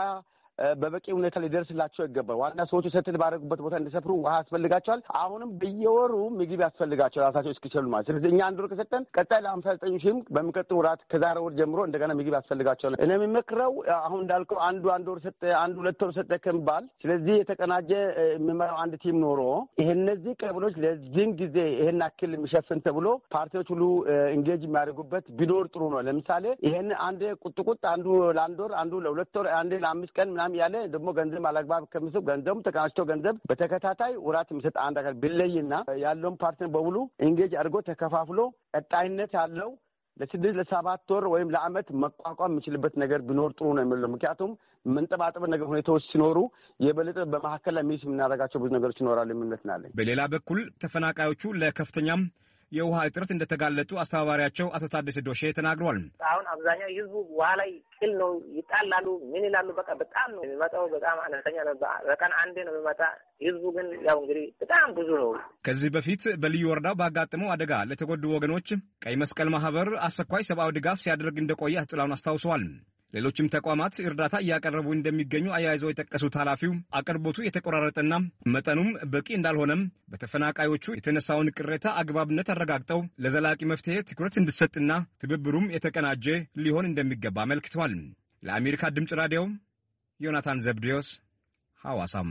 በበቂ ሁኔታ ሊደርስላቸው ይገባል። ዋና ሰዎቹ ሰትል ባደረጉበት ቦታ እንዲሰፍሩ ውሃ ያስፈልጋቸዋል። አሁንም በየወሩ ምግብ ያስፈልጋቸው ራሳቸው እስኪችሉ ማለት። ስለዚህ እኛ አንድ ወር ከሰጠን ቀጣይ ለሀምሳ ዘጠኝ ሺህም በሚቀጥለው ወራት ከዛሬ ወር ጀምሮ እንደገና ምግብ ያስፈልጋቸዋል። እኔ የሚመክረው አሁን እንዳልከው አንዱ አንድ ወር ሰጠ አንዱ ሁለት ወር ሰጠ ከሚባል ስለዚህ የተቀናጀ የሚመራው አንድ ቲም ኖሮ ይሄ እነዚህ ቀበሌዎች ለዚህን ጊዜ ይሄን አክል የሚሸፍን ተብሎ ፓርቲዎች ሁሉ ኢንጌጅ የሚያደርጉበት ቢኖር ጥሩ ነው። ለምሳሌ ይሄን አንድ ቁጥቁጥ አንዱ ለአንድ ወር አንዱ ለሁለት ወር አንድ ለአምስት ቀን ያለ ደግሞ ገንዘብ አላግባብ ከሚሰጥ ገንዘብ ተቀናጅቶ ገንዘብ በተከታታይ ወራት የሚሰጥ አንድ አካል ቢለይና ያለውን ፓርቲን በሙሉ ኢንጌጅ አድርጎ ተከፋፍሎ ቀጣይነት ያለው ለስድስት ለሰባት ወር ወይም ለአመት መቋቋም የሚችልበት ነገር ቢኖር ጥሩ ነው የሚለው። ምክንያቱም መንጠባጠብ ነገር ሁኔታዎች ሲኖሩ የበለጠ በመካከል ላይ ሚስ የምናደርጋቸው ብዙ ነገሮች ይኖራሉ የሚመስላል። በሌላ በኩል ተፈናቃዮቹ ለከፍተኛም የውሃ እጥረት እንደተጋለጡ አስተባባሪያቸው አቶ ታደሰ ዶሼ ተናግረዋል። አሁን አብዛኛው ህዝቡ ውሃ ላይ ቅል ነው ይጣላሉ። ምን ይላሉ? በቃ በጣም ነው የሚመጣው። በጣም አነስተኛ ነው። በቀን አንዴ ነው የሚመጣ። ህዝቡ ግን ያው እንግዲህ በጣም ብዙ ነው። ከዚህ በፊት በልዩ ወረዳው ባጋጠመው አደጋ ለተጎዱ ወገኖች ቀይ መስቀል ማህበር አስቸኳይ ሰብአዊ ድጋፍ ሲያደርግ እንደቆየ አቶ ጥላሁን አስታውሰዋል። ሌሎችም ተቋማት እርዳታ እያቀረቡ እንደሚገኙ አያይዘው የጠቀሱት ኃላፊው አቅርቦቱ የተቆራረጠና መጠኑም በቂ እንዳልሆነም በተፈናቃዮቹ የተነሳውን ቅሬታ አግባብነት አረጋግጠው ለዘላቂ መፍትሄ ትኩረት እንዲሰጥና ትብብሩም የተቀናጀ ሊሆን እንደሚገባ አመልክተዋል። ለአሜሪካ ድምጽ ራዲዮ ዮናታን ዘብዲዮስ ሐዋሳም።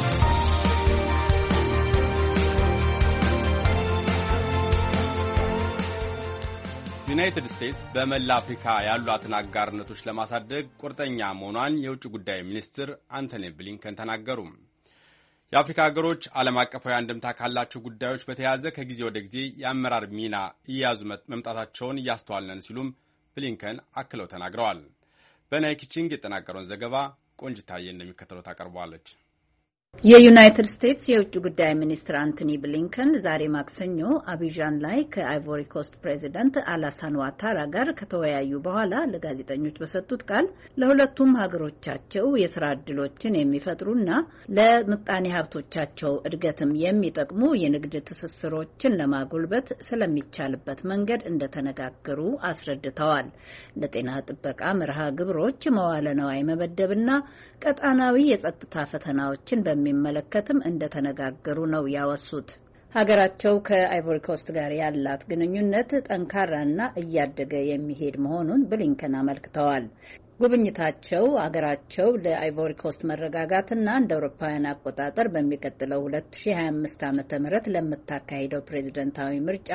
ዩናይትድ ስቴትስ በመላ አፍሪካ ያሏትን አጋርነቶች ለማሳደግ ቁርጠኛ መሆኗን የውጭ ጉዳይ ሚኒስትር አንቶኒ ብሊንከን ተናገሩ። የአፍሪካ ሀገሮች ዓለም አቀፋዊ አንድምታ ካላቸው ጉዳዮች በተያያዘ ከጊዜ ወደ ጊዜ የአመራር ሚና እየያዙ መምጣታቸውን እያስተዋልነን ሲሉም ብሊንከን አክለው ተናግረዋል። በናይኪቺንግ የጠናቀረውን ዘገባ ቆንጅታዬ እንደሚከተለው ታቀርበዋለች። የዩናይትድ ስቴትስ የውጭ ጉዳይ ሚኒስትር አንቶኒ ብሊንከን ዛሬ ማክሰኞ አቢዣን ላይ ከአይቮሪ ኮስት ፕሬዚዳንት አላሳን ዋታራ ጋር ከተወያዩ በኋላ ለጋዜጠኞች በሰጡት ቃል ለሁለቱም ሀገሮቻቸው የስራ ዕድሎችን የሚፈጥሩና ለምጣኔ ሀብቶቻቸው እድገትም የሚጠቅሙ የንግድ ትስስሮችን ለማጎልበት ስለሚቻልበት መንገድ እንደተነጋገሩ አስረድተዋል። ለጤና ጥበቃ መርሃ ግብሮች መዋለ ነዋይ መመደብና ቀጣናዊ የጸጥታ ፈተናዎችን በሚመለከትም እንደተነጋገሩ ነው ያወሱት። ሀገራቸው ከአይቮሪ ኮስት ጋር ያላት ግንኙነት ጠንካራና እያደገ የሚሄድ መሆኑን ብሊንከን አመልክተዋል። ጉብኝታቸው አገራቸው ለአይቮሪ ኮስት መረጋጋትና እንደ አውሮፓውያን አቆጣጠር በሚቀጥለው ሁለት ሺህ ሀያ አምስት ዓመተ ምህረት ለምታካሂደው ፕሬዝዳንታዊ ምርጫ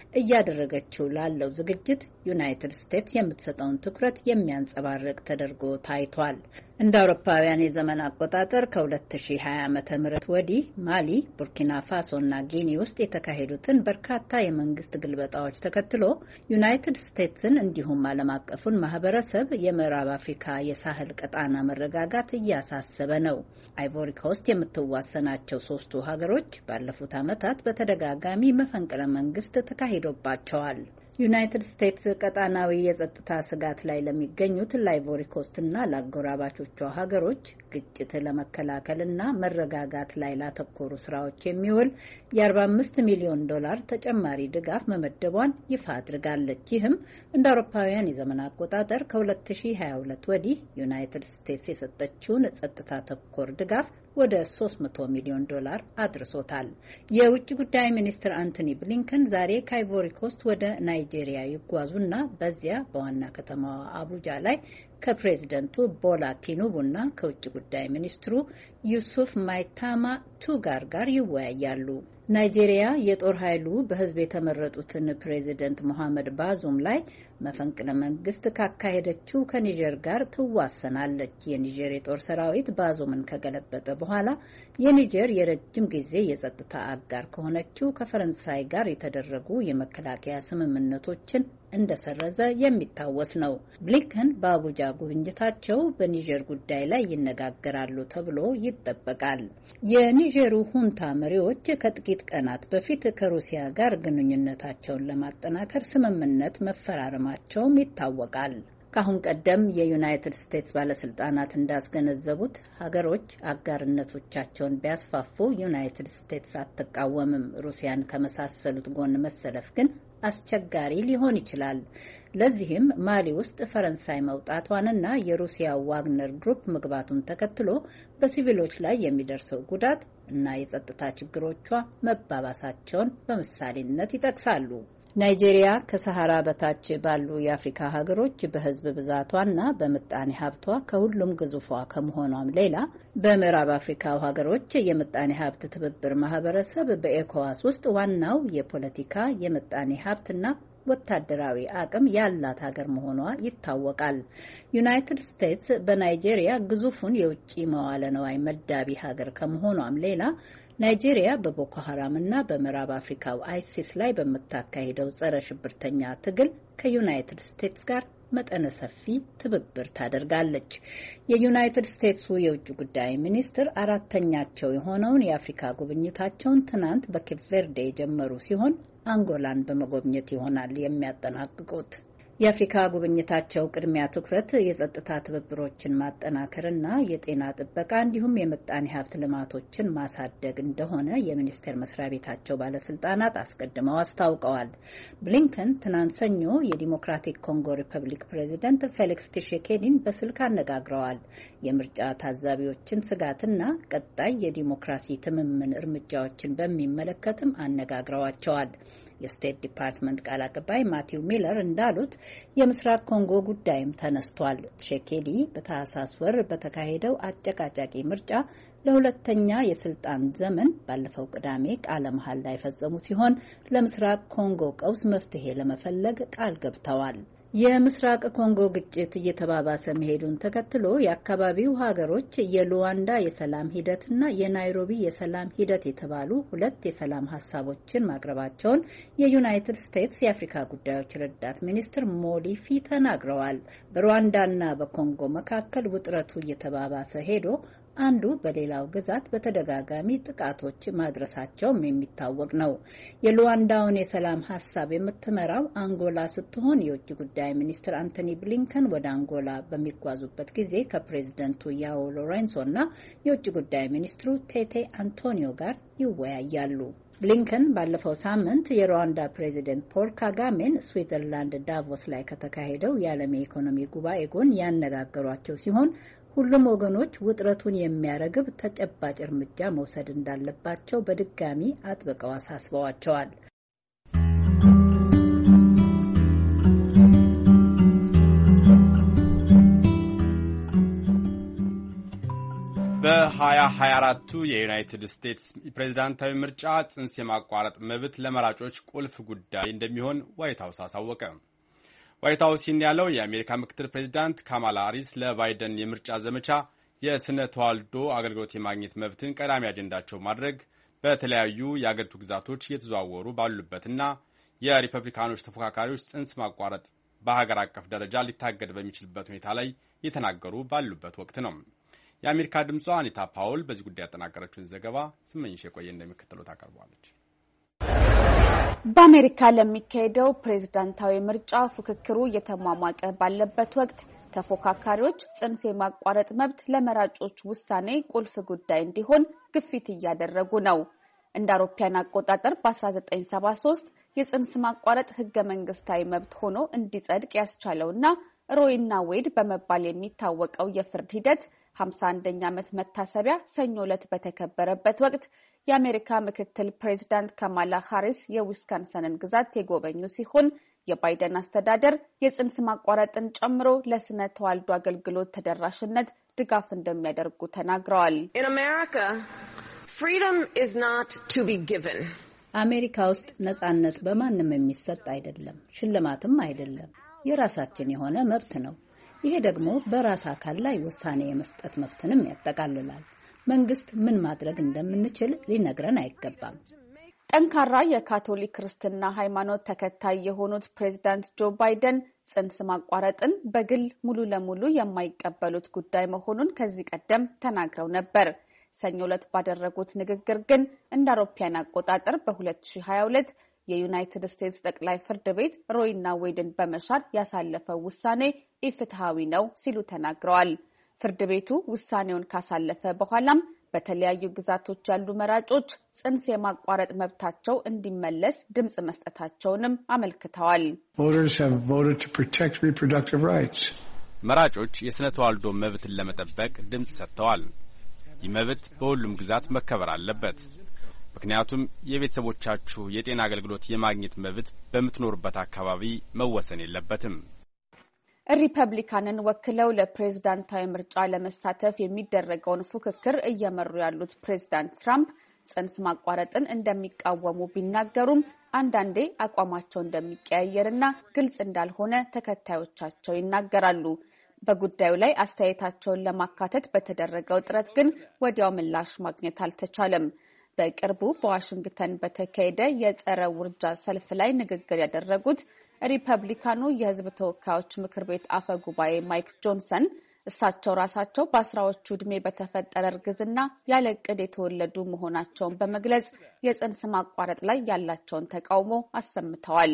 እያደረገችው ላለው ዝግጅት ዩናይትድ ስቴትስ የምትሰጠውን ትኩረት የሚያንጸባርቅ ተደርጎ ታይቷል። እንደ አውሮፓውያን የዘመን አቆጣጠር ከሁለት ሺህ ሀያ ዓመተ ምህረት ወዲህ ማሊ፣ ቡርኪና ፋሶና ጊኒ ውስጥ የተካሄዱትን በርካታ የመንግስት ግልበጣዎች ተከትሎ ዩናይትድ ስቴትስን እንዲሁም ዓለም አቀፉን ማህበረሰብ የምዕራብ አፍሪካ የሳህል ቀጣና መረጋጋት እያሳሰበ ነው። አይቮሪ ኮስት የምትዋሰናቸው ሶስቱ ሀገሮች ባለፉት ዓመታት በተደጋጋሚ መፈንቅለ መንግስት ተካሂዶባቸዋል። ዩናይትድ ስቴትስ ቀጣናዊ የጸጥታ ስጋት ላይ ለሚገኙት ለአይቮሪ ኮስትና ለአጎራባቾቿ ሀገሮች ግጭት ለመከላከልና መረጋጋት ላይ ላተኮሩ ስራዎች የሚውል የአርባ አምስት ሚሊዮን ዶላር ተጨማሪ ድጋፍ መመደቧን ይፋ አድርጋለች። ይህም እንደ አውሮፓውያን የዘመን አቆጣጠር ከሁለት ሺህ ሀያ ሁለት ወዲህ ዩናይትድ ስቴትስ የሰጠችውን ጸጥታ ተኮር ድጋፍ ወደ ሶስት መቶ ሚሊዮን ዶላር አድርሶታል። የውጭ ጉዳይ ሚኒስትር አንቶኒ ብሊንከን ዛሬ ከአይቮሪ ኮስት ወደ ናይጄሪያ ይጓዙና በዚያ በዋና ከተማዋ አቡጃ ላይ ከፕሬዝደንቱ ቦላ ቲኑቡና ከውጭ ጉዳይ ሚኒስትሩ ዩሱፍ ማይታማ ቱጋር ጋር ይወያያሉ። ናይጄሪያ የጦር ኃይሉ በህዝብ የተመረጡትን ፕሬዝደንት መሐመድ ባዙም ላይ መፈንቅለ መንግስት ካካሄደችው ከኒጀር ጋር ትዋሰናለች። የኒጀር የጦር ሰራዊት ባዙምን ከገለበጠ በኋላ የኒጀር የረጅም ጊዜ የጸጥታ አጋር ከሆነችው ከፈረንሳይ ጋር የተደረጉ የመከላከያ ስምምነቶችን እንደሰረዘ የሚታወስ ነው። ብሊንከን በአቡጃ ጉብኝታቸው በኒጀር ጉዳይ ላይ ይነጋገራሉ ተብሎ ይጠበቃል። የኒጀሩ ሁንታ መሪዎች ከጥቂት ቀናት በፊት ከሩሲያ ጋር ግንኙነታቸውን ለማጠናከር ስምምነት መፈራረማቸውም ይታወቃል። ከአሁን ቀደም የዩናይትድ ስቴትስ ባለስልጣናት እንዳስገነዘቡት ሀገሮች አጋርነቶቻቸውን ቢያስፋፉ ዩናይትድ ስቴትስ አትቃወምም። ሩሲያን ከመሳሰሉት ጎን መሰለፍ ግን አስቸጋሪ ሊሆን ይችላል። ለዚህም ማሊ ውስጥ ፈረንሳይ መውጣቷንና የሩሲያ ዋግነር ግሩፕ መግባቱን ተከትሎ በሲቪሎች ላይ የሚደርሰው ጉዳት እና የጸጥታ ችግሮቿ መባባሳቸውን በምሳሌነት ይጠቅሳሉ። ናይጄሪያ ከሰሃራ በታች ባሉ የአፍሪካ ሀገሮች በሕዝብ ብዛቷና በምጣኔ ሀብቷ ከሁሉም ግዙፏ ከመሆኗም ሌላ በምዕራብ አፍሪካው ሀገሮች የምጣኔ ሀብት ትብብር ማህበረሰብ በኤኮዋስ ውስጥ ዋናው የፖለቲካ የምጣኔ ሀብትና ወታደራዊ አቅም ያላት ሀገር መሆኗ ይታወቃል። ዩናይትድ ስቴትስ በናይጄሪያ ግዙፉን የውጭ መዋለ ነዋይ መዳቢ ሀገር ከመሆኗም ሌላ ናይጄሪያ በቦኮ ሀራም እና በምዕራብ አፍሪካው አይሲስ ላይ በምታካሂደው ጸረ ሽብርተኛ ትግል ከዩናይትድ ስቴትስ ጋር መጠነ ሰፊ ትብብር ታደርጋለች። የዩናይትድ ስቴትሱ የውጭ ጉዳይ ሚኒስትር አራተኛቸው የሆነውን የአፍሪካ ጉብኝታቸውን ትናንት በኬፕ ቬርዴ የጀመሩ ሲሆን አንጎላን በመጎብኘት ይሆናል የሚያጠናቅቁት። የአፍሪካ ጉብኝታቸው ቅድሚያ ትኩረት የጸጥታ ትብብሮችን ማጠናከርና የጤና ጥበቃ እንዲሁም የምጣኔ ሀብት ልማቶችን ማሳደግ እንደሆነ የሚኒስቴር መስሪያ ቤታቸው ባለስልጣናት አስቀድመው አስታውቀዋል። ብሊንከን ትናንት ሰኞ የዲሞክራቲክ ኮንጎ ሪፐብሊክ ፕሬዚደንት ፌሊክስ ቲሼኬዲን በስልክ አነጋግረዋል። የምርጫ ታዛቢዎችን ስጋትና ቀጣይ የዲሞክራሲ ትምምን እርምጃዎችን በሚመለከትም አነጋግረዋቸዋል። የስቴት ዲፓርትመንት ቃል አቀባይ ማቲው ሚለር እንዳሉት የምስራቅ ኮንጎ ጉዳይም ተነስቷል። ሼኬዲ በታህሳስ ወር በተካሄደው አጨቃጫቂ ምርጫ ለሁለተኛ የስልጣን ዘመን ባለፈው ቅዳሜ ቃለ መሐላ የፈጸሙ ሲሆን ለምስራቅ ኮንጎ ቀውስ መፍትሄ ለመፈለግ ቃል ገብተዋል። የምስራቅ ኮንጎ ግጭት እየተባባሰ መሄዱን ተከትሎ የአካባቢው ሀገሮች የሉዋንዳ የሰላም ሂደትና የናይሮቢ የሰላም ሂደት የተባሉ ሁለት የሰላም ሀሳቦችን ማቅረባቸውን የዩናይትድ ስቴትስ የአፍሪካ ጉዳዮች ረዳት ሚኒስትር ሞሊፊ ተናግረዋል። በሩዋንዳና በኮንጎ መካከል ውጥረቱ እየተባባሰ ሄዶ አንዱ በሌላው ግዛት በተደጋጋሚ ጥቃቶች ማድረሳቸውም የሚታወቅ ነው። የሉዋንዳውን የሰላም ሀሳብ የምትመራው አንጎላ ስትሆን የውጭ ጉዳይ ሚኒስትር አንቶኒ ብሊንከን ወደ አንጎላ በሚጓዙበት ጊዜ ከፕሬዝደንቱ ያኦ ሎሬንሶና የውጭ ጉዳይ ሚኒስትሩ ቴቴ አንቶኒዮ ጋር ይወያያሉ። ብሊንከን ባለፈው ሳምንት የሩዋንዳ ፕሬዚደንት ፖል ካጋሜን ስዊዘርላንድ ዳቮስ ላይ ከተካሄደው የዓለም የኢኮኖሚ ጉባኤ ጎን ያነጋገሯቸው ሲሆን ሁሉም ወገኖች ውጥረቱን የሚያረግብ ተጨባጭ እርምጃ መውሰድ እንዳለባቸው በድጋሚ አጥብቀው አሳስበዋቸዋል። በሀያ ሀያ አራቱ የዩናይትድ ስቴትስ ፕሬዝዳንታዊ ምርጫ ጽንስ የማቋረጥ መብት ለመራጮች ቁልፍ ጉዳይ እንደሚሆን ዋይት ሀውስ አሳወቀ። ዋይት ሀውስ ይህን ያለው የአሜሪካ ምክትል ፕሬዚዳንት ካማላ ሃሪስ ለባይደን የምርጫ ዘመቻ የስነ ተዋልዶ አገልግሎት የማግኘት መብትን ቀዳሚ አጀንዳቸው ማድረግ በተለያዩ የአገሪቱ ግዛቶች እየተዘዋወሩ ባሉበትና የሪፐብሊካኖች ተፎካካሪዎች ጽንስ ማቋረጥ በሀገር አቀፍ ደረጃ ሊታገድ በሚችልበት ሁኔታ ላይ እየተናገሩ ባሉበት ወቅት ነው። የአሜሪካ ድምጿ አኒታ ፓውል በዚህ ጉዳይ ያጠናቀረችውን ዘገባ ስመኝሽ የቆየ እንደሚከተለው ታቀርበዋለች። በአሜሪካ ለሚካሄደው ፕሬዝዳንታዊ ምርጫ ፉክክሩ እየተሟሟቀ ባለበት ወቅት ተፎካካሪዎች ጽንስ የማቋረጥ መብት ለመራጮች ውሳኔ ቁልፍ ጉዳይ እንዲሆን ግፊት እያደረጉ ነው። እንደ አውሮፓውያን አቆጣጠር በ19ሰባ ሶስት የጽንስ ማቋረጥ ህገ መንግስታዊ መብት ሆኖ እንዲጸድቅ ያስቻለውና ሮይና ዌድ በመባል የሚታወቀው የፍርድ ሂደት ሃምሳ አንደኛ ዓመት መታሰቢያ ሰኞ ዕለት በተከበረበት ወቅት የአሜሪካ ምክትል ፕሬዚዳንት ካማላ ሃሪስ የዊስካንሰንን ግዛት የጎበኙ ሲሆን የባይደን አስተዳደር የጽንስ ማቋረጥን ጨምሮ ለስነ ተዋልዶ አገልግሎት ተደራሽነት ድጋፍ እንደሚያደርጉ ተናግረዋል። አሜሪካ ውስጥ ነጻነት በማንም የሚሰጥ አይደለም፣ ሽልማትም አይደለም። የራሳችን የሆነ መብት ነው። ይሄ ደግሞ በራስ አካል ላይ ውሳኔ የመስጠት መብትንም ያጠቃልላል። መንግስት ምን ማድረግ እንደምንችል ሊነግረን አይገባም። ጠንካራ የካቶሊክ ክርስትና ሃይማኖት ተከታይ የሆኑት ፕሬዝዳንት ጆ ባይደን ጽንስ ማቋረጥን በግል ሙሉ ለሙሉ የማይቀበሉት ጉዳይ መሆኑን ከዚህ ቀደም ተናግረው ነበር። ሰኞ ዕለት ባደረጉት ንግግር ግን እንደ አውሮፓውያን አቆጣጠር በሁለት ሺህ ሀያ ሁለት የዩናይትድ ስቴትስ ጠቅላይ ፍርድ ቤት ሮይና ዌድን በመሻር ያሳለፈው ውሳኔ ኢፍትሃዊ ነው ሲሉ ተናግረዋል። ፍርድ ቤቱ ውሳኔውን ካሳለፈ በኋላም በተለያዩ ግዛቶች ያሉ መራጮች ጽንስ የማቋረጥ መብታቸው እንዲመለስ ድምጽ መስጠታቸውንም አመልክተዋል። መራጮች የስነ ተዋልዶ መብትን ለመጠበቅ ድምጽ ሰጥተዋል። ይህ መብት በሁሉም ግዛት መከበር አለበት። ምክንያቱም የቤተሰቦቻችሁ የጤና አገልግሎት የማግኘት መብት በምትኖርበት አካባቢ መወሰን የለበትም። ሪፐብሊካንን ወክለው ለፕሬዝዳንታዊ ምርጫ ለመሳተፍ የሚደረገውን ፉክክር እየመሩ ያሉት ፕሬዝዳንት ትራምፕ ጽንስ ማቋረጥን እንደሚቃወሙ ቢናገሩም አንዳንዴ አቋማቸው እንደሚቀያየርና ግልጽ እንዳልሆነ ተከታዮቻቸው ይናገራሉ። በጉዳዩ ላይ አስተያየታቸውን ለማካተት በተደረገው ጥረት ግን ወዲያው ምላሽ ማግኘት አልተቻለም። በቅርቡ በዋሽንግተን በተካሄደ የጸረ ውርጃ ሰልፍ ላይ ንግግር ያደረጉት ሪፐብሊካኑ የሕዝብ ተወካዮች ምክር ቤት አፈ ጉባኤ ማይክ ጆንሰን እሳቸው ራሳቸው በአስራዎቹ ዕድሜ በተፈጠረ እርግዝና ያለ ዕቅድ የተወለዱ መሆናቸውን በመግለጽ የጽንስ ማቋረጥ ላይ ያላቸውን ተቃውሞ አሰምተዋል።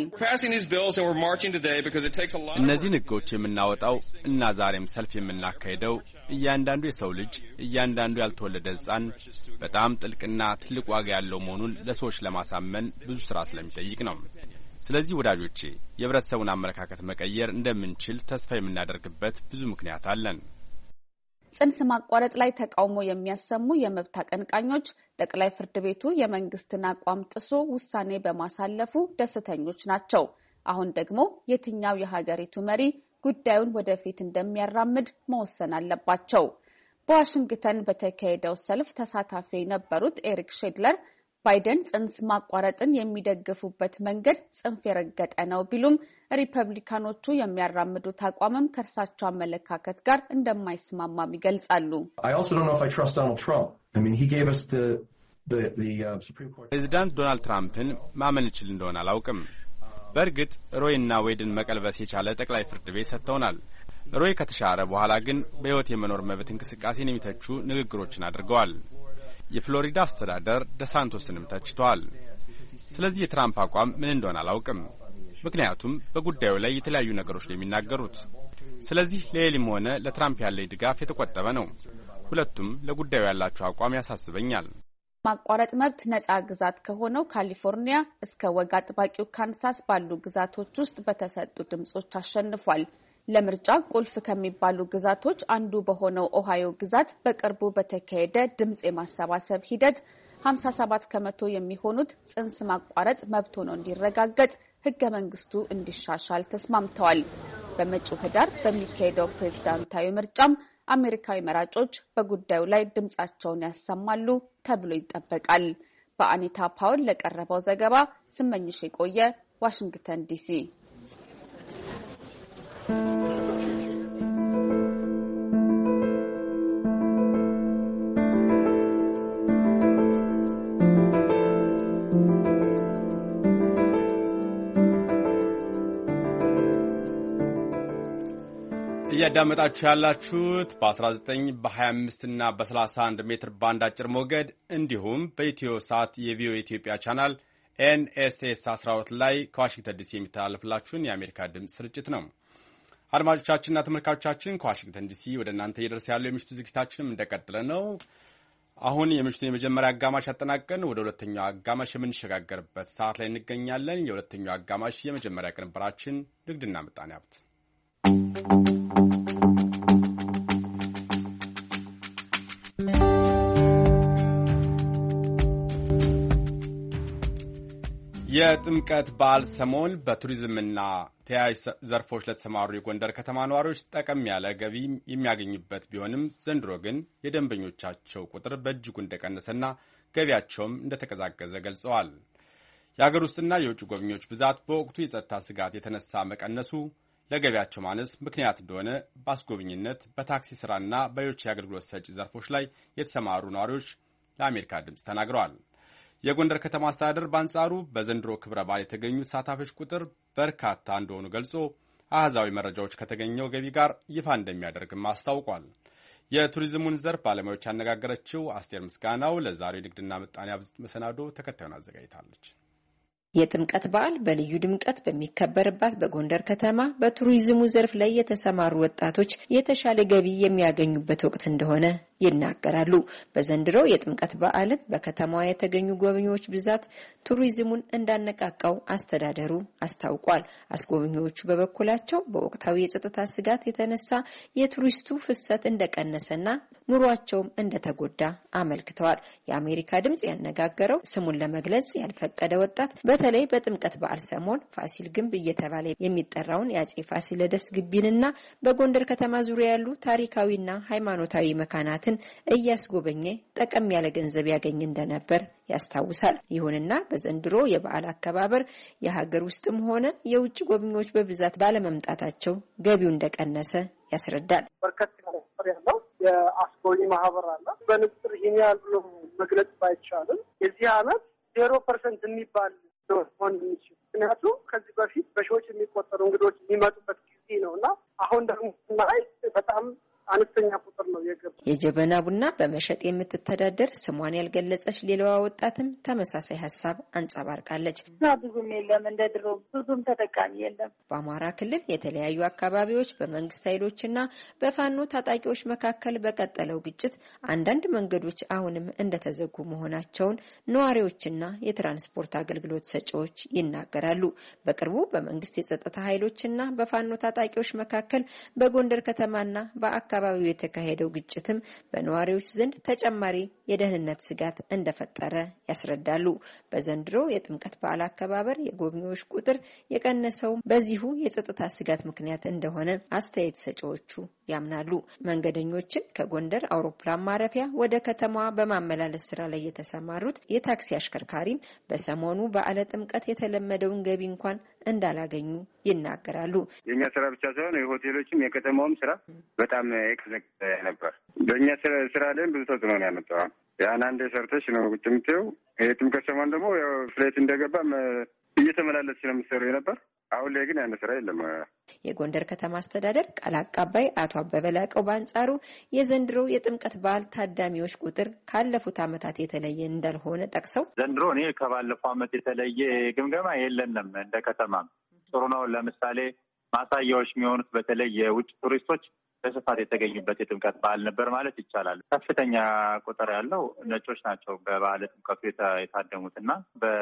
እነዚህን ሕጎች የምናወጣው እና ዛሬም ሰልፍ የምናካሄደው እያንዳንዱ የሰው ልጅ እያንዳንዱ ያልተወለደ ሕፃን በጣም ጥልቅና ትልቅ ዋጋ ያለው መሆኑን ለሰዎች ለማሳመን ብዙ ስራ ስለሚጠይቅ ነው። ስለዚህ ወዳጆቼ የህብረተሰቡን አመለካከት መቀየር እንደምንችል ተስፋ የምናደርግበት ብዙ ምክንያት አለን። ጽንስ ማቋረጥ ላይ ተቃውሞ የሚያሰሙ የመብት አቀንቃኞች ጠቅላይ ፍርድ ቤቱ የመንግስትን አቋም ጥሶ ውሳኔ በማሳለፉ ደስተኞች ናቸው። አሁን ደግሞ የትኛው የሀገሪቱ መሪ ጉዳዩን ወደፊት እንደሚያራምድ መወሰን አለባቸው። በዋሽንግተን በተካሄደው ሰልፍ ተሳታፊ የነበሩት ኤሪክ ሼድለር ባይደን ጽንስ ማቋረጥን የሚደግፉበት መንገድ ጽንፍ የረገጠ ነው ቢሉም ሪፐብሊካኖቹ የሚያራምዱት አቋምም ከእርሳቸው አመለካከት ጋር እንደማይስማማም ይገልጻሉ። ፕሬዚዳንት ዶናልድ ትራምፕን ማመን ይችል እንደሆነ አላውቅም። በእርግጥ ሮይና ዌድን መቀልበስ የቻለ ጠቅላይ ፍርድ ቤት ሰጥተውናል። ሮይ ከተሻረ በኋላ ግን በሕይወት የመኖር መብት እንቅስቃሴን የሚተቹ ንግግሮችን አድርገዋል። የፍሎሪዳ አስተዳደር ደሳንቶስንም ተችተዋል። ስለዚህ የትራምፕ አቋም ምን እንደሆነ አላውቅም፣ ምክንያቱም በጉዳዩ ላይ የተለያዩ ነገሮች ነው የሚናገሩት። ስለዚህ ለኤሊም ሆነ ለትራምፕ ያለኝ ድጋፍ የተቆጠበ ነው። ሁለቱም ለጉዳዩ ያላቸው አቋም ያሳስበኛል። ማቋረጥ መብት ነጻ ግዛት ከሆነው ካሊፎርኒያ እስከ ወግ አጥባቂው ካንሳስ ባሉ ግዛቶች ውስጥ በተሰጡ ድምጾች አሸንፏል። ለምርጫ ቁልፍ ከሚባሉ ግዛቶች አንዱ በሆነው ኦሃዮ ግዛት በቅርቡ በተካሄደ ድምጽ የማሰባሰብ ሂደት ሀምሳ ሰባት ከመቶ የሚሆኑት ጽንስ ማቋረጥ መብት ሆኖ እንዲረጋገጥ ሕገ መንግስቱ እንዲሻሻል ተስማምተዋል። በመጪው ህዳር በሚካሄደው ፕሬዝዳንታዊ ምርጫም አሜሪካዊ መራጮች በጉዳዩ ላይ ድምጻቸውን ያሰማሉ ተብሎ ይጠበቃል። በአኒታ ፓውል ለቀረበው ዘገባ ስመኝሽ የቆየ ዋሽንግተን ዲሲ። እያዳመጣችሁ ያላችሁት በ19 በ25 እና በ31 ሜትር ባንድ አጭር ሞገድ እንዲሁም በኢትዮ ሳት የቪኦኤ ኢትዮጵያ ቻናል ኤንኤስኤስ አስራ ሁለት ላይ ከዋሽንግተን ዲሲ የሚተላለፍላችሁን የአሜሪካ ድምፅ ስርጭት ነው። አድማጮቻችንና ተመልካቾቻችን ከዋሽንግተን ዲሲ ወደ እናንተ እየደረሰ ያለው የምሽቱ ዝግጅታችንም እንደቀጠለ ነው። አሁን የምሽቱን የመጀመሪያ አጋማሽ አጠናቀን ወደ ሁለተኛው አጋማሽ የምንሸጋገርበት ሰዓት ላይ እንገኛለን። የሁለተኛው አጋማሽ የመጀመሪያ ቅንብራችን ንግድና ምጣኔ ሀብት የጥምቀት በዓል ሰሞን በቱሪዝምና ተያያዥ ዘርፎች ለተሰማሩ የጎንደር ከተማ ነዋሪዎች ጠቀም ያለ ገቢ የሚያገኙበት ቢሆንም ዘንድሮ ግን የደንበኞቻቸው ቁጥር በእጅጉ እንደቀነሰና ገቢያቸውም እንደተቀዛቀዘ ገልጸዋል። የአገር ውስጥና የውጭ ጎብኚዎች ብዛት በወቅቱ የጸጥታ ስጋት የተነሳ መቀነሱ ለገቢያቸው ማነስ ምክንያት እንደሆነ በአስጎብኝነት በታክሲ ስራና በሌሎች የአገልግሎት ሰጪ ዘርፎች ላይ የተሰማሩ ነዋሪዎች ለአሜሪካ ድምፅ ተናግረዋል። የጎንደር ከተማ አስተዳደር በአንጻሩ በዘንድሮ ክብረ በዓል የተገኙ ተሳታፊዎች ቁጥር በርካታ እንደሆኑ ገልጾ አሃዛዊ መረጃዎች ከተገኘው ገቢ ጋር ይፋ እንደሚያደርግም አስታውቋል። የቱሪዝሙን ዘርፍ ባለሙያዎች ያነጋገረችው አስቴር ምስጋናው ለዛሬው ንግድና ምጣኔ ሀብት መሰናዶ ተከታዩን አዘጋጅታለች። የጥምቀት በዓል በልዩ ድምቀት በሚከበርባት በጎንደር ከተማ በቱሪዝሙ ዘርፍ ላይ የተሰማሩ ወጣቶች የተሻለ ገቢ የሚያገኙበት ወቅት እንደሆነ ይናገራሉ። በዘንድሮው የጥምቀት በዓልን በከተማዋ የተገኙ ጎብኚዎች ብዛት ቱሪዝሙን እንዳነቃቃው አስተዳደሩ አስታውቋል። አስጎብኚዎቹ በበኩላቸው በወቅታዊ የጸጥታ ስጋት የተነሳ የቱሪስቱ ፍሰት እንደቀነሰና ኑሯቸውም እንደተጎዳ አመልክተዋል። የአሜሪካ ድምጽ ያነጋገረው ስሙን ለመግለጽ ያልፈቀደ ወጣት በተለይ በጥምቀት በዓል ሰሞን ፋሲል ግንብ እየተባለ የሚጠራውን የአጼ ፋሲለደስ ግቢንና በጎንደር ከተማ ዙሪያ ያሉ ታሪካዊና ሃይማኖታዊ መካናትን እያስጎበኘ ጠቀም ያለ ገንዘብ ያገኝ እንደነበር ያስታውሳል። ይሁንና በዘንድሮ የበዓል አከባበር የሀገር ውስጥም ሆነ የውጭ ጎብኚዎች በብዛት ባለመምጣታቸው ገቢው እንደቀነሰ ያስረዳል። በርከት ያለው የአስጎብኚ ማህበር አለ። በንጥር ይሄን ያህል ብሎ መግለጽ ባይቻልም የዚህ ዓመት ዜሮ ፐርሰንት የሚባል ሆን የሚችል ምክንያቱም ከዚህ በፊት በሺዎች የሚቆጠሩ እንግዶች የሚመጡበት ጊዜ ነው እና አሁን ደግሞ ላይ በጣም አነስተኛ ቁጥር ነው የገባው። የጀበና ቡና በመሸጥ የምትተዳደር ስሟን ያልገለጸች ሌላዋ ወጣትም ተመሳሳይ ሀሳብ አንጸባርቃለች። ብዙም የለም እንደ ድሮ ብዙም ተጠቃሚ የለም። በአማራ ክልል የተለያዩ አካባቢዎች በመንግስት ኃይሎችና በፋኖ ታጣቂዎች መካከል በቀጠለው ግጭት አንዳንድ መንገዶች አሁንም እንደተዘጉ መሆናቸውን ነዋሪዎችና የትራንስፖርት አገልግሎት ሰጪዎች ይናገራሉ። በቅርቡ በመንግስት የጸጥታ ኃይሎችና በፋኖ ታጣቂዎች መካከል በጎንደር ከተማና በአካባቢው የተካሄደው ግጭትም በነዋሪዎች ዘንድ ተጨማሪ የደህንነት ስጋት እንደፈጠረ ያስረዳሉ። በዘንድሮ የጥምቀት በዓል አከባበር የጎብኚዎች ቁጥር የቀነሰው በዚሁ የጸጥታ ስጋት ምክንያት እንደሆነ አስተያየት ሰጪዎቹ ያምናሉ። መንገደኞችን ከጎንደር አውሮፕላን ማረፊያ ወደ ከተማዋ በማመላለስ ስራ ላይ የተሰማሩት የታክሲ አሽከርካሪም በሰሞኑ በዓለ ጥምቀት የተለመደውን ገቢ እንኳን እንዳላገኙ ይናገራሉ። የኛ ስራ ብቻ ሳይሆን የሆቴሎችም የከተማውም ስራ በጣም ኤክስነክ ነበር። በእኛ ስራ ላይም ብዙ ተጽዕኖ ነው ያመጣው። ያን አንድ ሰርተሽ ነው ቁጭ የምትይው። የጥምቀት ሰሞን ደግሞ ያው ፍላይት እንደገባም እየተመላለስሽ ነው የምትሰሩ ነበር። አሁን ላይ ግን ያን ስራ የለም። የጎንደር ከተማ አስተዳደር ቃል አቀባይ አቶ አበበ ላቀው በአንጻሩ የዘንድሮ የጥምቀት በዓል ታዳሚዎች ቁጥር ካለፉት ዓመታት የተለየ እንዳልሆነ ጠቅሰው ዘንድሮ እኔ ከባለፈው ዓመት የተለየ ግምገማ የለንም። እንደ ከተማ ጥሩ ነው። ለምሳሌ ማሳያዎች የሚሆኑት በተለይ የውጭ ቱሪስቶች በስፋት የተገኙበት የጥምቀት በዓል ነበር ማለት ይቻላል። ከፍተኛ ቁጥር ያለው ነጮች ናቸው በበዓለ ጥምቀቱ የታደሙት እና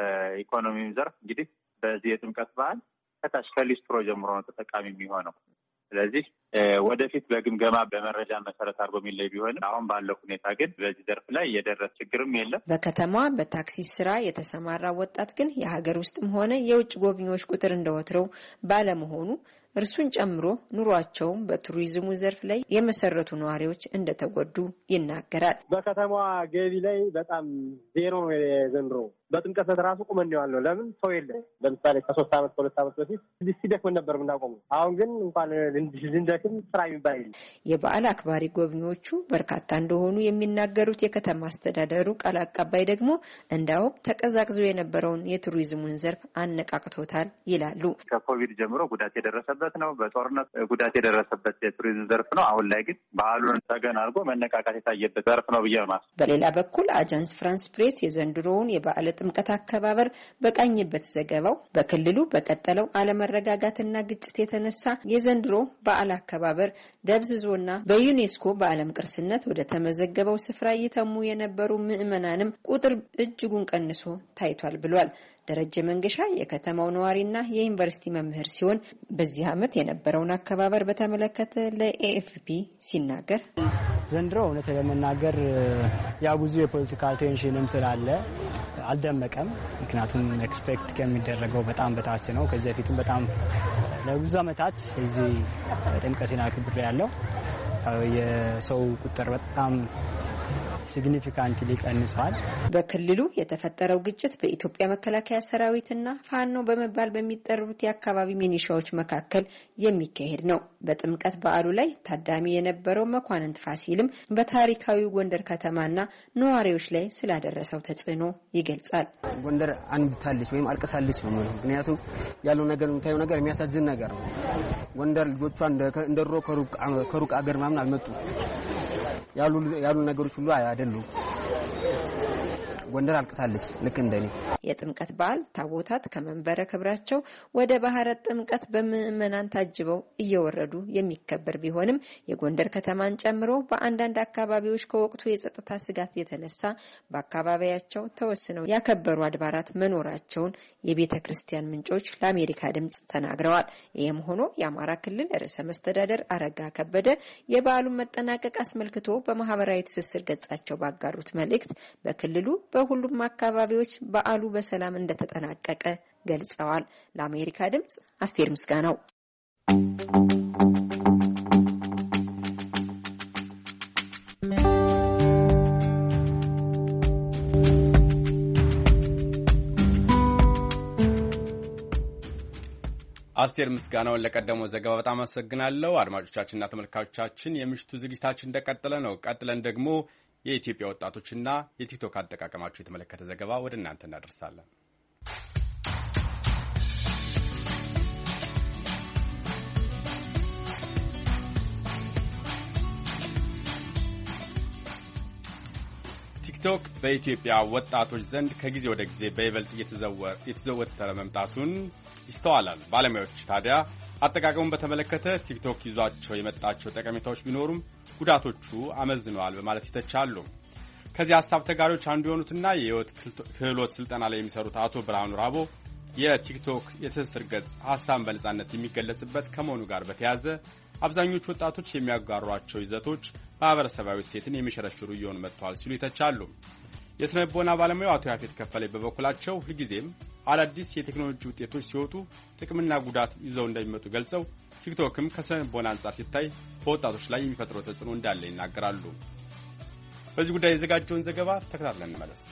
በኢኮኖሚው ዘርፍ እንግዲህ በዚህ የጥምቀት በዓል ከታች ከሊስትሮ ጀምሮ ነው ተጠቃሚ የሚሆነው። ስለዚህ ወደፊት በግምገማ በመረጃ መሰረት አድርጎ የሚለይ ቢሆንም አሁን ባለው ሁኔታ ግን በዚህ ዘርፍ ላይ የደረሰ ችግርም የለም። በከተማዋ በታክሲ ስራ የተሰማራ ወጣት ግን የሀገር ውስጥም ሆነ የውጭ ጎብኚዎች ቁጥር እንደወትረው ባለመሆኑ እርሱን ጨምሮ ኑሯቸውም በቱሪዝሙ ዘርፍ ላይ የመሰረቱ ነዋሪዎች እንደተጎዱ ይናገራል። በከተማዋ ገቢ ላይ በጣም ዜሮ ነው የዘንድሮ። በጥምቀት ራሱ ቁመን ነው። ለምን ሰው የለም። ለምሳሌ ከሶስት አመት ከሁለት አመት በፊት ሲደክመን ነበር የምናቆመው። አሁን ግን እንኳን ልንደክም ስራ የሚባል የለም። የበዓል አክባሪ ጎብኚዎቹ በርካታ እንደሆኑ የሚናገሩት የከተማ አስተዳደሩ ቃል አቀባይ ደግሞ እንዳውም ተቀዛቅዞ የነበረውን የቱሪዝሙን ዘርፍ አነቃቅቶታል ይላሉ። ከኮቪድ ጀምሮ ጉዳት የደረሰበት ነው። በጦርነት ጉዳት የደረሰበት የቱሪዝም ዘርፍ ነው። አሁን ላይ ግን ባህሉን ተገን አድርጎ መነቃቃት የታየበት ዘርፍ ነው ብዬ ነው። በሌላ በኩል አጃንስ ፍራንስ ፕሬስ የዘንድሮውን የበዓል ጥምቀት አከባበር በቃኝበት ዘገባው በክልሉ በቀጠለው አለመረጋጋትና ግጭት የተነሳ የዘንድሮ በዓል አከባበር ደብዝዞና በዩኔስኮ በዓለም ቅርስነት ወደ ተመዘገበው ስፍራ እየተሙ የነበሩ ምዕመናንም ቁጥር እጅጉን ቀንሶ ታይቷል ብሏል። ደረጀ መንገሻ የከተማው ነዋሪና የዩኒቨርሲቲ መምህር ሲሆን በዚህ ዓመት የነበረውን አከባበር በተመለከተ ለኤኤፍፒ ሲናገር ዘንድሮ እውነት ለመናገር ያ ብዙ የፖለቲካል ቴንሽንም ስላለ አልደመቀም። ምክንያቱም ኤክስፔክት ከሚደረገው በጣም በታች ነው። ከዚህ በፊትም በጣም ለብዙ ዓመታት እዚህ ጥምቀትን አክብሬ ያለው የሰው ቁጥር በጣም ሲግኒፊካንትሊ ቀንሷል። በክልሉ የተፈጠረው ግጭት በኢትዮጵያ መከላከያ ሰራዊትና ፋኖ በመባል በሚጠሩት የአካባቢ ሚኒሻዎች መካከል የሚካሄድ ነው። በጥምቀት በዓሉ ላይ ታዳሚ የነበረው መኳንንት ፋሲልም በታሪካዊ ጎንደር ከተማና ነዋሪዎች ላይ ስላደረሰው ተጽዕኖ ይገልጻል። ጎንደር አንብታለች ወይም አልቀሳለች ነው ማለት። ምክንያቱም ያለው ነገር የምታየው ነገር የሚያሳዝን ነገር ነው። ጎንደር ልጆቿ እንደሮ ከሩቅ ከሩቅ አገር ምናምን አልመጡ ያሉ ያሉ ነገሮች ሁሉ አይደሉም። ጎንደር አልቀሳለች ልክ እንደኔ። የጥምቀት በዓል ታቦታት ከመንበረ ክብራቸው ወደ ባህረ ጥምቀት በምዕመናን ታጅበው እየወረዱ የሚከበር ቢሆንም የጎንደር ከተማን ጨምሮ በአንዳንድ አካባቢዎች ከወቅቱ የጸጥታ ስጋት የተነሳ በአካባቢያቸው ተወስነው ያከበሩ አድባራት መኖራቸውን የቤተ ክርስቲያን ምንጮች ለአሜሪካ ድምጽ ተናግረዋል። ይህም ሆኖ የአማራ ክልል ርዕሰ መስተዳደር አረጋ ከበደ የበዓሉን መጠናቀቅ አስመልክቶ በማህበራዊ ትስስር ገጻቸው ባጋሩት መልእክት በክልሉ በሁሉም አካባቢዎች በዓሉ በሰላም እንደተጠናቀቀ ገልጸዋል። ለአሜሪካ ድምጽ አስቴር ምስጋናው። አስቴር ምስጋናውን ለቀደመው ዘገባ በጣም አመሰግናለሁ። አድማጮቻችንና ተመልካቾቻችን የምሽቱ ዝግጅታችን እንደቀጠለ ነው። ቀጥለን ደግሞ የኢትዮጵያ ወጣቶችና የቲክቶክ አጠቃቀማቸው የተመለከተ ዘገባ ወደ እናንተ እናደርሳለን። ቲክቶክ በኢትዮጵያ ወጣቶች ዘንድ ከጊዜ ወደ ጊዜ በይበልጥ እየተዘወተረ መምጣቱን ይስተዋላል። ባለሙያዎች ታዲያ አጠቃቀሙን በተመለከተ ቲክቶክ ይዟቸው የመጣቸው ጠቀሜታዎች ቢኖሩም ጉዳቶቹ አመዝነዋል በማለት ይተቻሉ። ከዚህ ሀሳብ ተጋሪዎች አንዱ የሆኑትና የህይወት ክህሎት ስልጠና ላይ የሚሰሩት አቶ ብርሃኑ ራቦ የቲክቶክ የትስስር ገጽ ሀሳብን በነጻነት የሚገለጽበት ከመሆኑ ጋር በተያያዘ አብዛኞቹ ወጣቶች የሚያጋሯቸው ይዘቶች ማህበረሰባዊ እሴትን የሚሸረሽሩ እየሆኑ መጥተዋል ሲሉ ይተቻሉ። የስነ ልቦና ባለሙያው አቶ ያፌት ከፈለኝ በበኩላቸው ሁልጊዜም አዳዲስ የቴክኖሎጂ ውጤቶች ሲወጡ ጥቅምና ጉዳት ይዘው እንደሚመጡ ገልጸው ቲክቶክም ከስነ ልቦና አንጻር ሲታይ በወጣቶች ላይ የሚፈጥረው ተጽዕኖ እንዳለ ይናገራሉ። በዚህ ጉዳይ የዘጋጀውን ዘገባ ተከታትለን እንመለስ።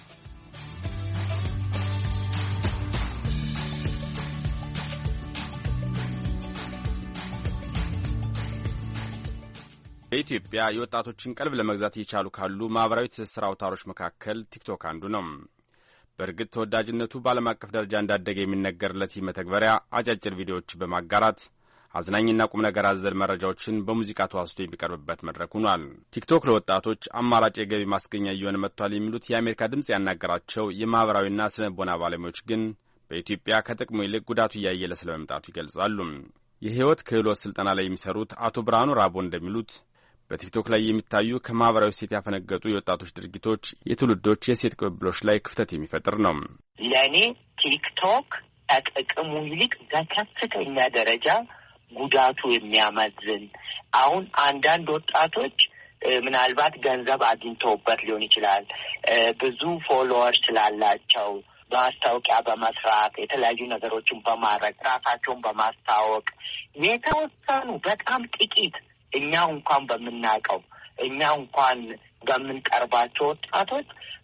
በኢትዮጵያ የወጣቶችን ቀልብ ለመግዛት እየቻሉ ካሉ ማህበራዊ ትስስር አውታሮች መካከል ቲክቶክ አንዱ ነው። በእርግጥ ተወዳጅነቱ በዓለም አቀፍ ደረጃ እንዳደገ የሚነገርለት ይህ መተግበሪያ አጫጭር ቪዲዮዎችን በማጋራት አዝናኝና ቁም ነገር አዘል መረጃዎችን በሙዚቃ ተዋስቶ የሚቀርብበት መድረክ ሆኗል። ቲክቶክ ለወጣቶች አማራጭ የገቢ ማስገኛ እየሆነ መጥቷል የሚሉት የአሜሪካ ድምፅ ያናገራቸው የማህበራዊና ስነ ልቦና ባለሙያዎች ግን በኢትዮጵያ ከጥቅሙ ይልቅ ጉዳቱ እያየለ ስለመምጣቱ ይገልጻሉ። የህይወት ክህሎት ስልጠና ላይ የሚሰሩት አቶ ብርሃኑ ራቦ እንደሚሉት በቲክቶክ ላይ የሚታዩ ከማህበራዊ ሴት ያፈነገጡ የወጣቶች ድርጊቶች የትውልዶች የሴት ቅብብሎች ላይ ክፍተት የሚፈጥር ነው። ለእኔ ቲክቶክ ከጥቅሙ ይልቅ በከፍተኛ ደረጃ ጉዳቱ የሚያመዝን፣ አሁን አንዳንድ ወጣቶች ምናልባት ገንዘብ አግኝተውበት ሊሆን ይችላል፣ ብዙ ፎሎወር ስላላቸው ማስታወቂያ በመስራት የተለያዩ ነገሮችን በማድረግ ራሳቸውን በማስታወቅ የተወሰኑ በጣም ጥቂት እኛ እንኳን በምናውቀው እኛ እንኳን በምንቀርባቸው ወጣቶች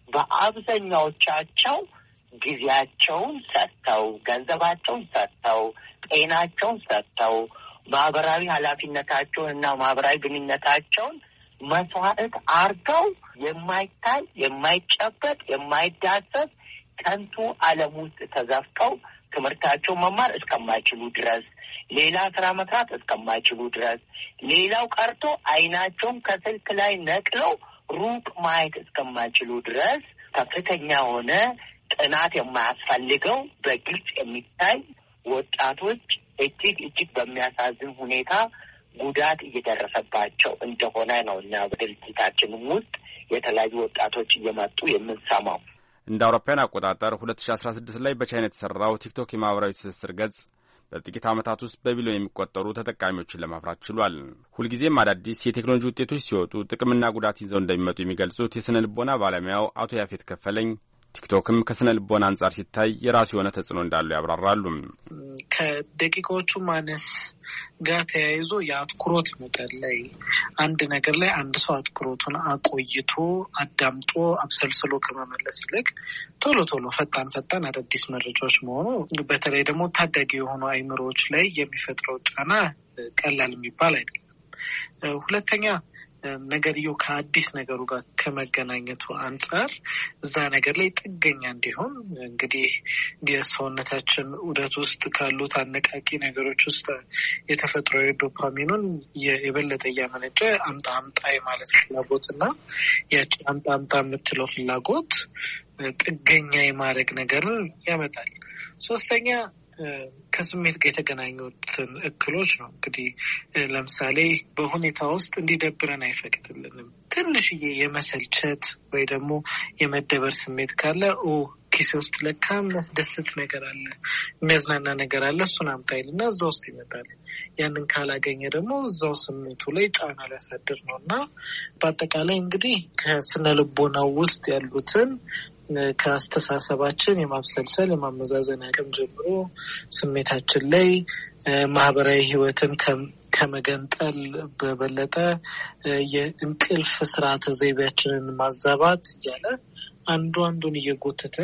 በአብዛኛዎቻቸው ጊዜያቸውን ሰጥተው ገንዘባቸውን ሰጥተው ጤናቸውን ሰጥተው ማህበራዊ ኃላፊነታቸውን እና ማህበራዊ ግንኙነታቸውን መስዋዕት አርገው የማይታይ የማይጨበጥ የማይዳሰስ ከንቱ ዓለም ውስጥ ተዘፍቀው ትምህርታቸውን መማር እስከማይችሉ ድረስ ሌላ ስራ መስራት እስከማይችሉ ድረስ ሌላው ቀርቶ አይናቸውን ከስልክ ላይ ነቅለው ሩቅ ማየት እስከማይችሉ ድረስ ከፍተኛ ሆነ ጥናት የማያስፈልገው በግልጽ የሚታይ ወጣቶች እጅግ እጅግ በሚያሳዝን ሁኔታ ጉዳት እየደረሰባቸው እንደሆነ ነው እና በድርጅታችንም ውስጥ የተለያዩ ወጣቶች እየመጡ የምንሰማው። እንደ አውሮፓውያን አቆጣጠር ሁለት ሺ አስራ ስድስት ላይ በቻይና የተሰራው ቲክቶክ የማህበራዊ ትስስር ገጽ በጥቂት ዓመታት ውስጥ በቢሊዮን የሚቆጠሩ ተጠቃሚዎችን ለማፍራት ችሏል። ሁልጊዜም አዳዲስ የቴክኖሎጂ ውጤቶች ሲወጡ ጥቅምና ጉዳት ይዘው እንደሚመጡ የሚገልጹት የስነ ልቦና ባለሙያው አቶ ያፌት ከፈለኝ ቲክቶክም ከስነ ልቦና አንጻር ሲታይ የራሱ የሆነ ተጽዕኖ እንዳለው ያብራራሉ። ከደቂቃዎቹ ማነስ ጋር ተያይዞ የአትኩሮት መጠን ላይ አንድ ነገር ላይ አንድ ሰው አትኩሮቱን አቆይቶ አዳምጦ አብሰልስሎ ከመመለስ ይልቅ ቶሎ ቶሎ ፈጣን ፈጣን አዳዲስ መረጃዎች መሆኑ በተለይ ደግሞ ታዳጊ የሆኑ አይምሮዎች ላይ የሚፈጥረው ጫና ቀላል የሚባል አይደለም። ሁለተኛ ነገርየው ከአዲስ ነገሩ ጋር ከመገናኘቱ አንጻር እዛ ነገር ላይ ጥገኛ እንዲሆን እንግዲህ የሰውነታችን ዑደት ውስጥ ካሉት አነቃቂ ነገሮች ውስጥ የተፈጥሮ ዶፓሚኑን የበለጠ እያመነጨ አምጣ አምጣ የማለት ፍላጎት እና ያቺ አምጣ አምጣ የምትለው ፍላጎት ጥገኛ የማድረግ ነገርን ያመጣል። ሶስተኛ ከስሜት ጋር የተገናኙትን እክሎች ነው። እንግዲህ ለምሳሌ በሁኔታ ውስጥ እንዲደብረን አይፈቅድልንም። ትንሽዬ የመሰልቸት ወይ ደግሞ የመደበር ስሜት ካለ ኦ ኪሴ ውስጥ ለካ የሚያስደስት ነገር አለ፣ የሚያዝናና ነገር አለ፣ እሱን አምጣይል እና እዛ ውስጥ ይመጣል። ያንን ካላገኘ ደግሞ እዛው ስሜቱ ላይ ጫና ሊያሳድር ነው እና በአጠቃላይ እንግዲህ ከስነ ልቦናው ውስጥ ያሉትን ከአስተሳሰባችን የማብሰልሰል የማመዛዘን አቅም ጀምሮ ስሜታችን ላይ ማህበራዊ ህይወትን ከመገንጠል በበለጠ የእንቅልፍ ስርዓተ ዘይቤያችንን ማዛባት እያለ አንዱ አንዱን እየጎተተ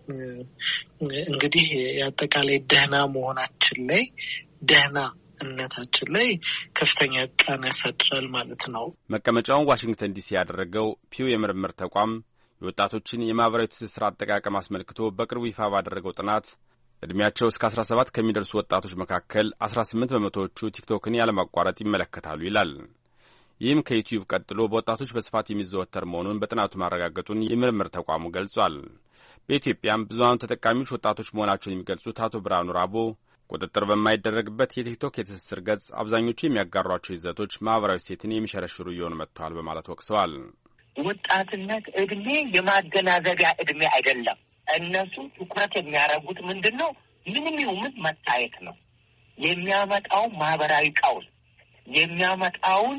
እንግዲህ የአጠቃላይ ደህና መሆናችን ላይ ደህና እነታችን ላይ ከፍተኛ ጫና ያሳድራል ማለት ነው። መቀመጫውን ዋሽንግተን ዲሲ ያደረገው ፒው የምርምር ተቋም የወጣቶችን የማህበራዊ ትስስር አጠቃቀም አስመልክቶ በቅርቡ ይፋ ባደረገው ጥናት ዕድሜያቸው እስከ አስራ ሰባት ከሚደርሱ ወጣቶች መካከል አስራ ስምንት በመቶዎቹ ቲክቶክን ያለማቋረጥ ይመለከታሉ ይላል። ይህም ከዩቲዩብ ቀጥሎ በወጣቶች በስፋት የሚዘወተር መሆኑን በጥናቱ ማረጋገጡን የምርምር ተቋሙ ገልጿል። በኢትዮጵያም ብዙሃኑ ተጠቃሚዎች ወጣቶች መሆናቸውን የሚገልጹት አቶ ብርሃኑ ራቦ ቁጥጥር በማይደረግበት የቲክቶክ የትስስር ገጽ አብዛኞቹ የሚያጋሯቸው ይዘቶች ማህበራዊ ሴትን የሚሸረሽሩ እየሆኑ መጥተዋል በማለት ወቅሰዋል። ወጣትነት እድሜ የማገናዘቢያ እድሜ አይደለም። እነሱ ትኩረት የሚያደርጉት ምንድን ነው? ምንም ይሁን መታየት ነው። የሚያመጣው ማህበራዊ ቀውስ፣ የሚያመጣውን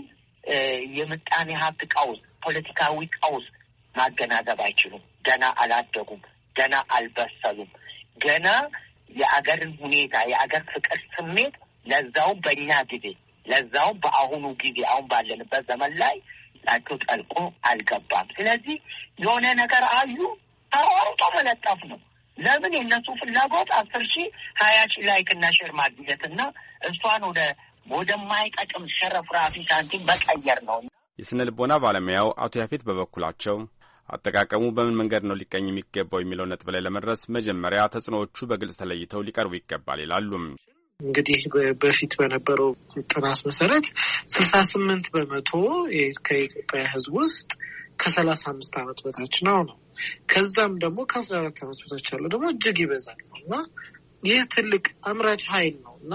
የምጣኔ ሀብት ቀውስ፣ ፖለቲካዊ ቀውስ ማገናዘብ አይችሉም። ገና አላደጉም፣ ገና አልበሰሉም። ገና የአገርን ሁኔታ የአገር ፍቅር ስሜት ለዛውም በእኛ ጊዜ ለዛውም በአሁኑ ጊዜ አሁን ባለንበት ዘመን ላይ ላቸው ጠልቆ አልገባም። ስለዚህ የሆነ ነገር አዩ አውርቶ መለጠፍ ነው። ለምን የነሱ ፍላጎት አስር ሺህ ሀያ ሺህ ላይክ እና ሼር ማግኘትና እሷን ወደ ወደማይጠቅም ሸረፍራፊ ሳንቲም መቀየር ነው። የስነ ልቦና ባለሙያው አቶ ያፌት በበኩላቸው አጠቃቀሙ በምን መንገድ ነው ሊቀኝ የሚገባው የሚለው ነጥብ ላይ ለመድረስ መጀመሪያ ተጽዕኖዎቹ በግልጽ ተለይተው ሊቀርቡ ይገባል ይላሉ። እንግዲህ በፊት በነበረው ጥናት መሰረት ስልሳ ስምንት በመቶ ከኢትዮጵያ ሕዝብ ውስጥ ከሰላሳ አምስት ዓመት በታች ነው ነው ከዛም ደግሞ ከአስራ አራት ዓመት በታች ያለው ደግሞ እጅግ ይበዛል እና ይህ ትልቅ አምራች ኃይል ነው እና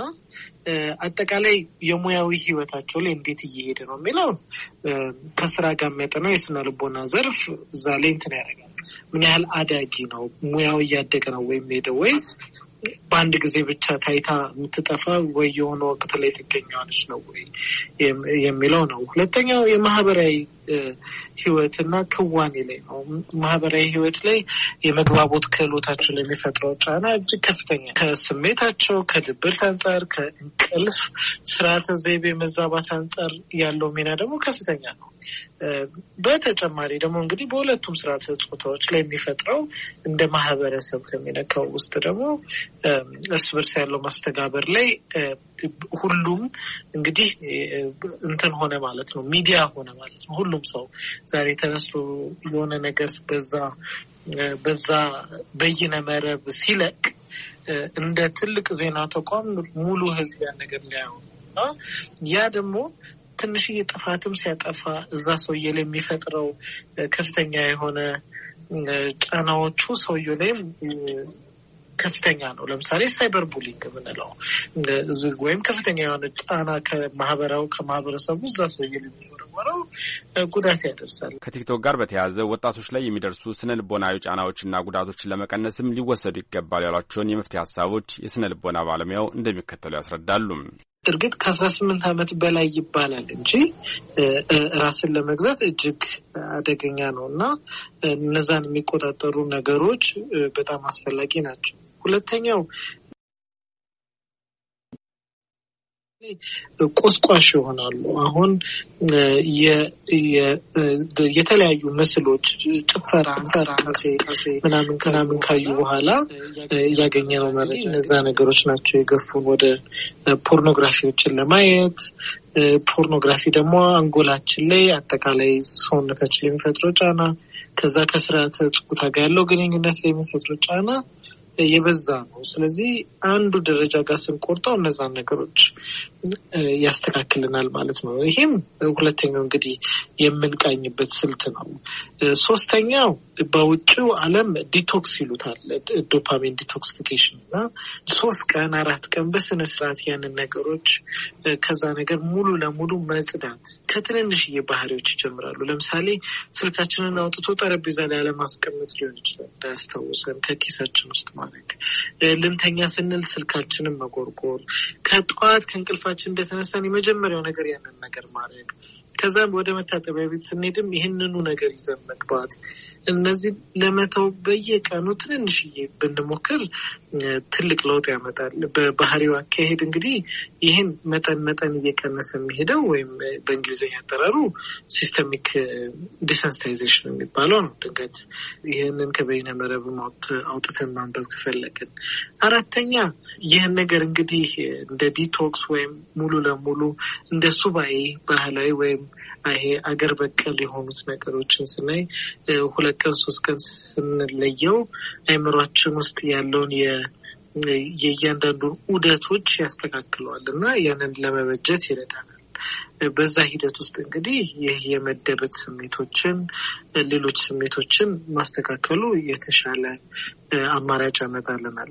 አጠቃላይ የሙያዊ ህይወታቸው ላይ እንዴት እየሄደ ነው የሚለው ከስራ ጋር የሚያጠናው የስነ ልቦና ዘርፍ እዛ ላይ እንትን ያደርጋል። ምን ያህል አዳጊ ነው ሙያው እያደገ ነው ወይም ሄደ ወይስ በአንድ ጊዜ ብቻ ታይታ የምትጠፋ ወይ የሆነ ወቅት ላይ ትገኛለች ነው ወይ የሚለው ነው። ሁለተኛው የማህበራዊ ህይወትና ክዋኔ ላይ ነው። ማህበራዊ ህይወት ላይ የመግባቦት ክህሎታቸው ላይ የሚፈጥረው ጫና እጅግ ከፍተኛ፣ ከስሜታቸው ከድብርት አንጻር፣ ከእንቅልፍ ስርዓተ ዘይቤ መዛባት አንጻር ያለው ሚና ደግሞ ከፍተኛ ነው። በተጨማሪ ደግሞ እንግዲህ በሁለቱም ስርዓተ ጾታዎች ላይ የሚፈጥረው እንደ ማህበረሰብ ከሚነካው ውስጥ ደግሞ እርስ በርስ ያለው ማስተጋበር ላይ ሁሉም እንግዲህ እንትን ሆነ ማለት ነው፣ ሚዲያ ሆነ ማለት ነው። ሁሉም ሰው ዛሬ ተነስቶ የሆነ ነገር በዛ በዛ በይነ መረብ ሲለቅ እንደ ትልቅ ዜና ተቋም ሙሉ ህዝብ ያን ነገር ሊያየው እና ያ ደግሞ ትንሽዬ ጥፋትም ሲያጠፋ እዛ ሰውዬ ላይ የሚፈጥረው ከፍተኛ የሆነ ጫናዎቹ ሰውዬው ላይ ከፍተኛ ነው። ለምሳሌ ሳይበር ቡሊንግ የምንለው ወይም ከፍተኛ የሆነ ጫና ከማህበራዊ ከማህበረሰቡ እዛ ሰውዬ ላይ የሚወረወረው ጉዳት ያደርሳል። ከቲክቶክ ጋር በተያያዘ ወጣቶች ላይ የሚደርሱ ስነ ልቦናዊ ጫናዎችና ጉዳቶችን ለመቀነስም ሊወሰዱ ይገባል ያሏቸውን የመፍትሄ ሀሳቦች የስነ ልቦና ባለሙያው እንደሚከተሉ ያስረዳሉ። እርግጥ ከአስራ ስምንት ዓመት በላይ ይባላል እንጂ ራስን ለመግዛት እጅግ አደገኛ ነው እና እነዛን የሚቆጣጠሩ ነገሮች በጣም አስፈላጊ ናቸው። ሁለተኛው ቆስቋሽ ይሆናሉ። አሁን የተለያዩ ምስሎች፣ ጭፈራ፣ እንቅስቃሴ ምናምን ከናምን ካዩ በኋላ ያገኘነው መረጃ እነዛ ነገሮች ናቸው የገፉን ወደ ፖርኖግራፊዎችን ለማየት። ፖርኖግራፊ ደግሞ አንጎላችን ላይ አጠቃላይ ሰውነታችን ላይ የሚፈጥረው ጫና፣ ከዛ ከስርዓተ ጾታ ጋር ያለው ግንኙነት ላይ የሚፈጥረው ጫና የበዛ ነው። ስለዚህ አንዱ ደረጃ ጋር ስንቆርጠው እነዛን ነገሮች ያስተካክልናል ማለት ነው። ይሄም ሁለተኛው እንግዲህ የምንቃኝበት ስልት ነው። ሶስተኛው በውጭው ዓለም ዲቶክስ ይሉታል፣ ዶፓሚን ዲቶክሲፊኬሽን እና ሶስት ቀን አራት ቀን በስነ ስርዓት ያንን ነገሮች ከዛ ነገር ሙሉ ለሙሉ መጽዳት ከትንንሽዬ ባህሪዎች ይጀምራሉ። ለምሳሌ ስልካችንን አውጥቶ ጠረጴዛ ላይ አለማስቀመጥ ሊሆን ይችላል፣ እንዳያስታውሰን ከኪሳችን ውስጥ ማድረግ፣ ልንተኛ ስንል ስልካችንን መጎርጎር፣ ከጠዋት ከእንቅልፋችን እንደተነሳን የመጀመሪያው ነገር ያንን ነገር ማድረግ፣ ከዛም ወደ መታጠቢያ ቤት ስንሄድም ይህንኑ ነገር ይዘን መግባት። እነዚህ ለመተው በየቀኑ ትንንሽዬ ብንሞክር ትልቅ ለውጥ ያመጣል። በባህሪው አካሄድ እንግዲህ ይህን መጠን መጠን እየቀነሰ የሚሄደው ወይም በእንግሊዝኛ አጠራሩ ሲስተሚክ ዲሰንሲታይዜሽን የሚባለው ነው። ድንገት ይህንን ከበይነ መረብ አውጥተን ማንበብ ከፈለግን። አራተኛ ይህን ነገር እንግዲህ እንደ ዲቶክስ ወይም ሙሉ ለሙሉ እንደ ሱባኤ ባህላዊ ወይም ይሄ አገር በቀል የሆኑት ነገሮችን ስናይ ሁለት ቀን ሶስት ቀን ስንለየው አይምሯችን ውስጥ ያለውን የእያንዳንዱን ዑደቶች ያስተካክለዋል እና ያንን ለመበጀት ይረዳናል። በዛ ሂደት ውስጥ እንግዲህ ይህ የመደበት ስሜቶችን ሌሎች ስሜቶችን ማስተካከሉ የተሻለ አማራጭ ያመጣልናል።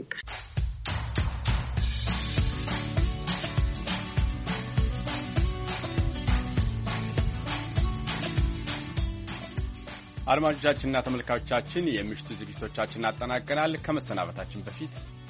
አድማጮቻችንና ተመልካቾቻችን የምሽቱ ዝግጅቶቻችንን አጠናቀናል። ከመሰናበታችን በፊት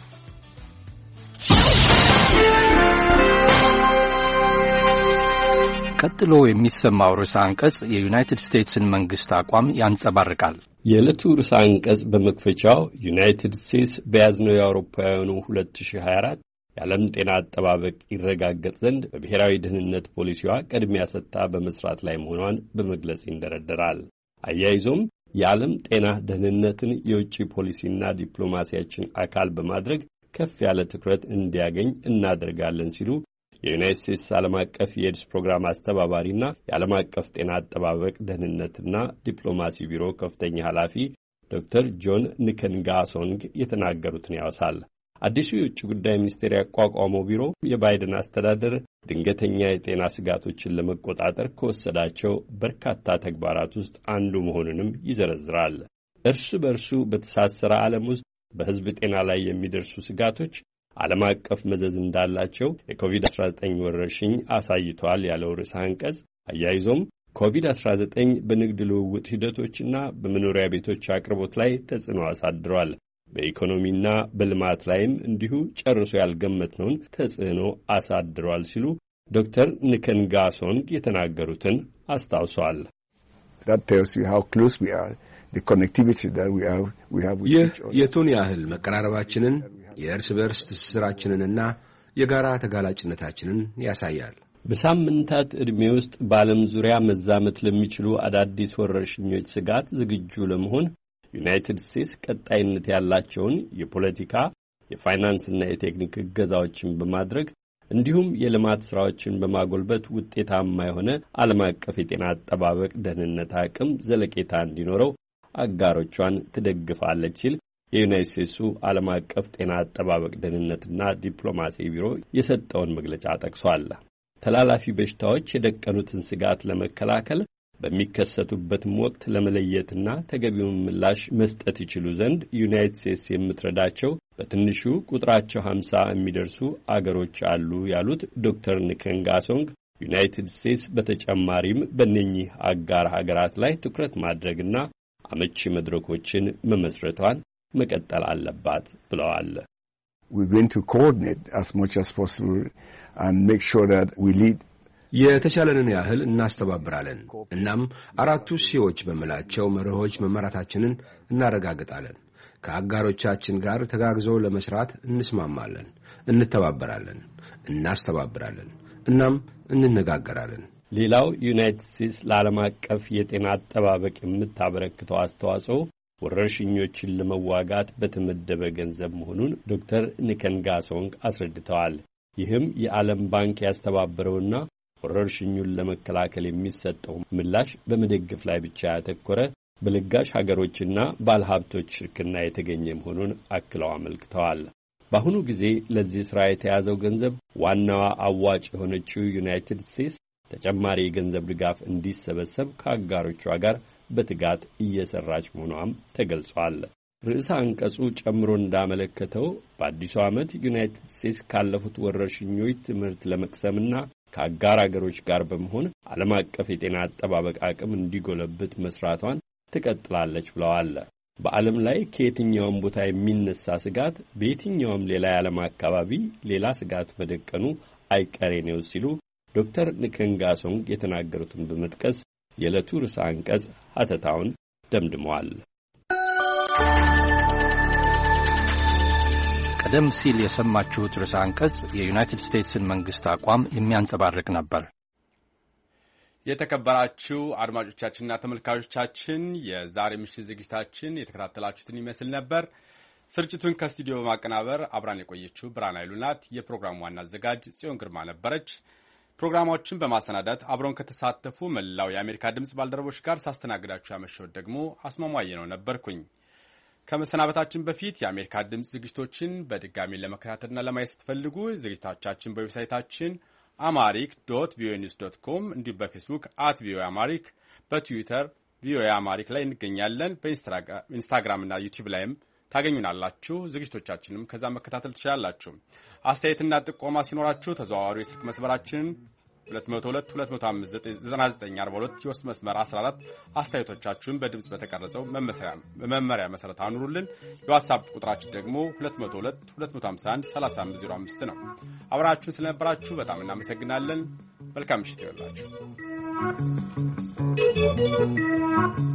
ቀጥሎ የሚሰማው ርዕሰ አንቀጽ የዩናይትድ ስቴትስን መንግስት አቋም ያንጸባርቃል። የዕለቱ ርዕሰ አንቀጽ በመክፈቻው ዩናይትድ ስቴትስ በያዝነው የአውሮፓውያኑ ሁለት ሺህ ሀያ አራት የዓለም ጤና አጠባበቅ ይረጋገጥ ዘንድ በብሔራዊ ደህንነት ፖሊሲዋ ቅድሚያ ሰጥታ በመስራት ላይ መሆኗን በመግለጽ ይንደረደራል። አያይዞም የዓለም ጤና ደህንነትን የውጭ ፖሊሲና ዲፕሎማሲያችን አካል በማድረግ ከፍ ያለ ትኩረት እንዲያገኝ እናደርጋለን ሲሉ የዩናይትድ ስቴትስ ዓለም አቀፍ የኤድስ ፕሮግራም አስተባባሪና የዓለም አቀፍ ጤና አጠባበቅ ደህንነትና ዲፕሎማሲ ቢሮ ከፍተኛ ኃላፊ ዶክተር ጆን ንከንጋሶንግ የተናገሩትን ያወሳል። አዲሱ የውጭ ጉዳይ ሚኒስቴር ያቋቋመው ቢሮ የባይደን አስተዳደር ድንገተኛ የጤና ስጋቶችን ለመቆጣጠር ከወሰዳቸው በርካታ ተግባራት ውስጥ አንዱ መሆኑንም ይዘረዝራል። እርስ በርሱ በተሳሰረ ዓለም ውስጥ በሕዝብ ጤና ላይ የሚደርሱ ስጋቶች ዓለም አቀፍ መዘዝ እንዳላቸው የኮቪድ አስራ ዘጠኝ ወረርሽኝ አሳይቷል ያለው ርዕሰ አንቀጽ አያይዞም ኮቪድ አስራ ዘጠኝ በንግድ ልውውጥ ሂደቶችና በመኖሪያ ቤቶች አቅርቦት ላይ ተጽዕኖ አሳድሯል። በኢኮኖሚና በልማት ላይም እንዲሁ ጨርሶ ያልገመትነውን ተጽዕኖ አሳድሯል ሲሉ ዶክተር ንከንጋሶንግ የተናገሩትን አስታውሰዋል። ይህ የቱን ያህል መቀራረባችንን የእርስ በርስ ትስስራችንንና የጋራ ተጋላጭነታችንን ያሳያል። በሳምንታት ዕድሜ ውስጥ በዓለም ዙሪያ መዛመት ለሚችሉ አዳዲስ ወረርሽኞች ስጋት ዝግጁ ለመሆን ዩናይትድ ስቴትስ ቀጣይነት ያላቸውን የፖለቲካ የፋይናንስና የቴክኒክ እገዛዎችን በማድረግ እንዲሁም የልማት ሥራዎችን በማጎልበት ውጤታማ የሆነ ዓለም አቀፍ የጤና አጠባበቅ ደህንነት አቅም ዘለቄታ እንዲኖረው አጋሮቿን ትደግፋለች ሲል የዩናይትድ ስቴትሱ ዓለም አቀፍ ጤና አጠባበቅ ደህንነትና ዲፕሎማሲ ቢሮ የሰጠውን መግለጫ ጠቅሷል። ተላላፊ በሽታዎች የደቀኑትን ስጋት ለመከላከል በሚከሰቱበትም ወቅት ለመለየትና ተገቢውን ምላሽ መስጠት ይችሉ ዘንድ ዩናይትድ ስቴትስ የምትረዳቸው በትንሹ ቁጥራቸው ሀምሳ የሚደርሱ አገሮች አሉ ያሉት ዶክተር ንከንጋሶንግ ዩናይትድ ስቴትስ በተጨማሪም በእነኚህ አጋር ሀገራት ላይ ትኩረት ማድረግና አመቺ መድረኮችን መመስረቷን መቀጠል አለባት ብለዋል። We're going to coordinate as much as possible and make sure that we lead. የተቻለንን ያህል እናስተባብራለን። እናም አራቱ ሲዎች በምላቸው መርሆች መመራታችንን እናረጋግጣለን። ከአጋሮቻችን ጋር ተጋግዞ ለመስራት እንስማማለን፣ እንተባበራለን፣ እናስተባብራለን፣ እናም እንነጋገራለን። ሌላው ዩናይትድ ስቴትስ ለዓለም አቀፍ የጤና አጠባበቅ የምታበረክተው አስተዋጽኦ ወረርሽኞችን ለመዋጋት በተመደበ ገንዘብ መሆኑን ዶክተር ንከንጋሶንግ አስረድተዋል። ይህም የዓለም ባንክ ያስተባበረውና ወረርሽኙን ለመከላከል የሚሰጠው ምላሽ በመደገፍ ላይ ብቻ ያተኮረ በለጋሽ ሀገሮችና ባለሀብቶች ሽርክና የተገኘ መሆኑን አክለው አመልክተዋል። በአሁኑ ጊዜ ለዚህ ሥራ የተያዘው ገንዘብ ዋናዋ አዋጭ የሆነችው ዩናይትድ ስቴትስ ተጨማሪ የገንዘብ ድጋፍ እንዲሰበሰብ ከአጋሮቿ ጋር በትጋት እየሰራች መሆኗም ተገልጿል። ርዕሰ አንቀጹ ጨምሮ እንዳመለከተው በአዲሱ ዓመት ዩናይትድ ስቴትስ ካለፉት ወረርሽኞች ትምህርት ለመቅሰምና ከአጋር አገሮች ጋር በመሆን ዓለም አቀፍ የጤና አጠባበቅ አቅም እንዲጎለብት መስራቷን ትቀጥላለች ብለዋል። በዓለም ላይ ከየትኛውም ቦታ የሚነሳ ስጋት በየትኛውም ሌላ የዓለም አካባቢ ሌላ ስጋት መደቀኑ አይቀሬ ነው ሲሉ ዶክተር ንከንጋሶንግ የተናገሩትን በመጥቀስ የዕለቱ ርዕሰ አንቀጽ ሀተታውን ደምድመዋል። ቀደም ሲል የሰማችሁት ርዕሰ አንቀጽ የዩናይትድ ስቴትስን መንግስት አቋም የሚያንጸባርቅ ነበር። የተከበራችሁ አድማጮቻችንና ተመልካቾቻችን የዛሬ ምሽት ዝግጅታችን የተከታተላችሁትን ይመስል ነበር። ስርጭቱን ከስቱዲዮ በማቀናበር አብራን የቆየችው ብርሃን ኃይሉ ናት። የፕሮግራሙ ዋና አዘጋጅ ጽዮን ግርማ ነበረች። ፕሮግራሞችን በማሰናዳት አብረውን ከተሳተፉ መላው የአሜሪካ ድምፅ ባልደረቦች ጋር ሳስተናግዳችሁ ያመሸሁት ደግሞ አስማማየ ነው ነበርኩኝ። ከመሰናበታችን በፊት የአሜሪካ ድምፅ ዝግጅቶችን በድጋሚ ለመከታተልና ለማየት ስትፈልጉ ዝግጅቶቻችን በዌብሳይታችን አማሪክ ዶት ቪኦኤ ኒውስ ዶት ኮም እንዲሁም በፌስቡክ አት ቪኦኤ አማሪክ በትዊተር ቪኦኤ አማሪክ ላይ እንገኛለን። በኢንስታግራም እና ዩቲዩብ ላይም ታገኙናላችሁ። ዝግጅቶቻችንም ከዛ መከታተል ትችላላችሁ። አስተያየትና ጥቆማ ሲኖራችሁ ተዘዋዋሪ የስልክ መስመራችንን ሁለት መቶ ሁለት ሁለት መቶ አምስት ዘጠና ዘጠኝ አርባ ሁለት የውስጥ መስመር አስራ አራት አስተያየቶቻችሁን በድምጽ በተቀረጸው መመሪያ መሰረት አኑሩልን። የዋትስአፕ ቁጥራችን ደግሞ ሁለት መቶ ሁለት ሁለት መቶ ሃምሳ አንድ ሰላሳ አምስት ዜሮ አምስት ነው። አብራችሁን ስለነበራችሁ በጣም እናመሰግናለን። መልካም ምሽት ይሁንላችሁ።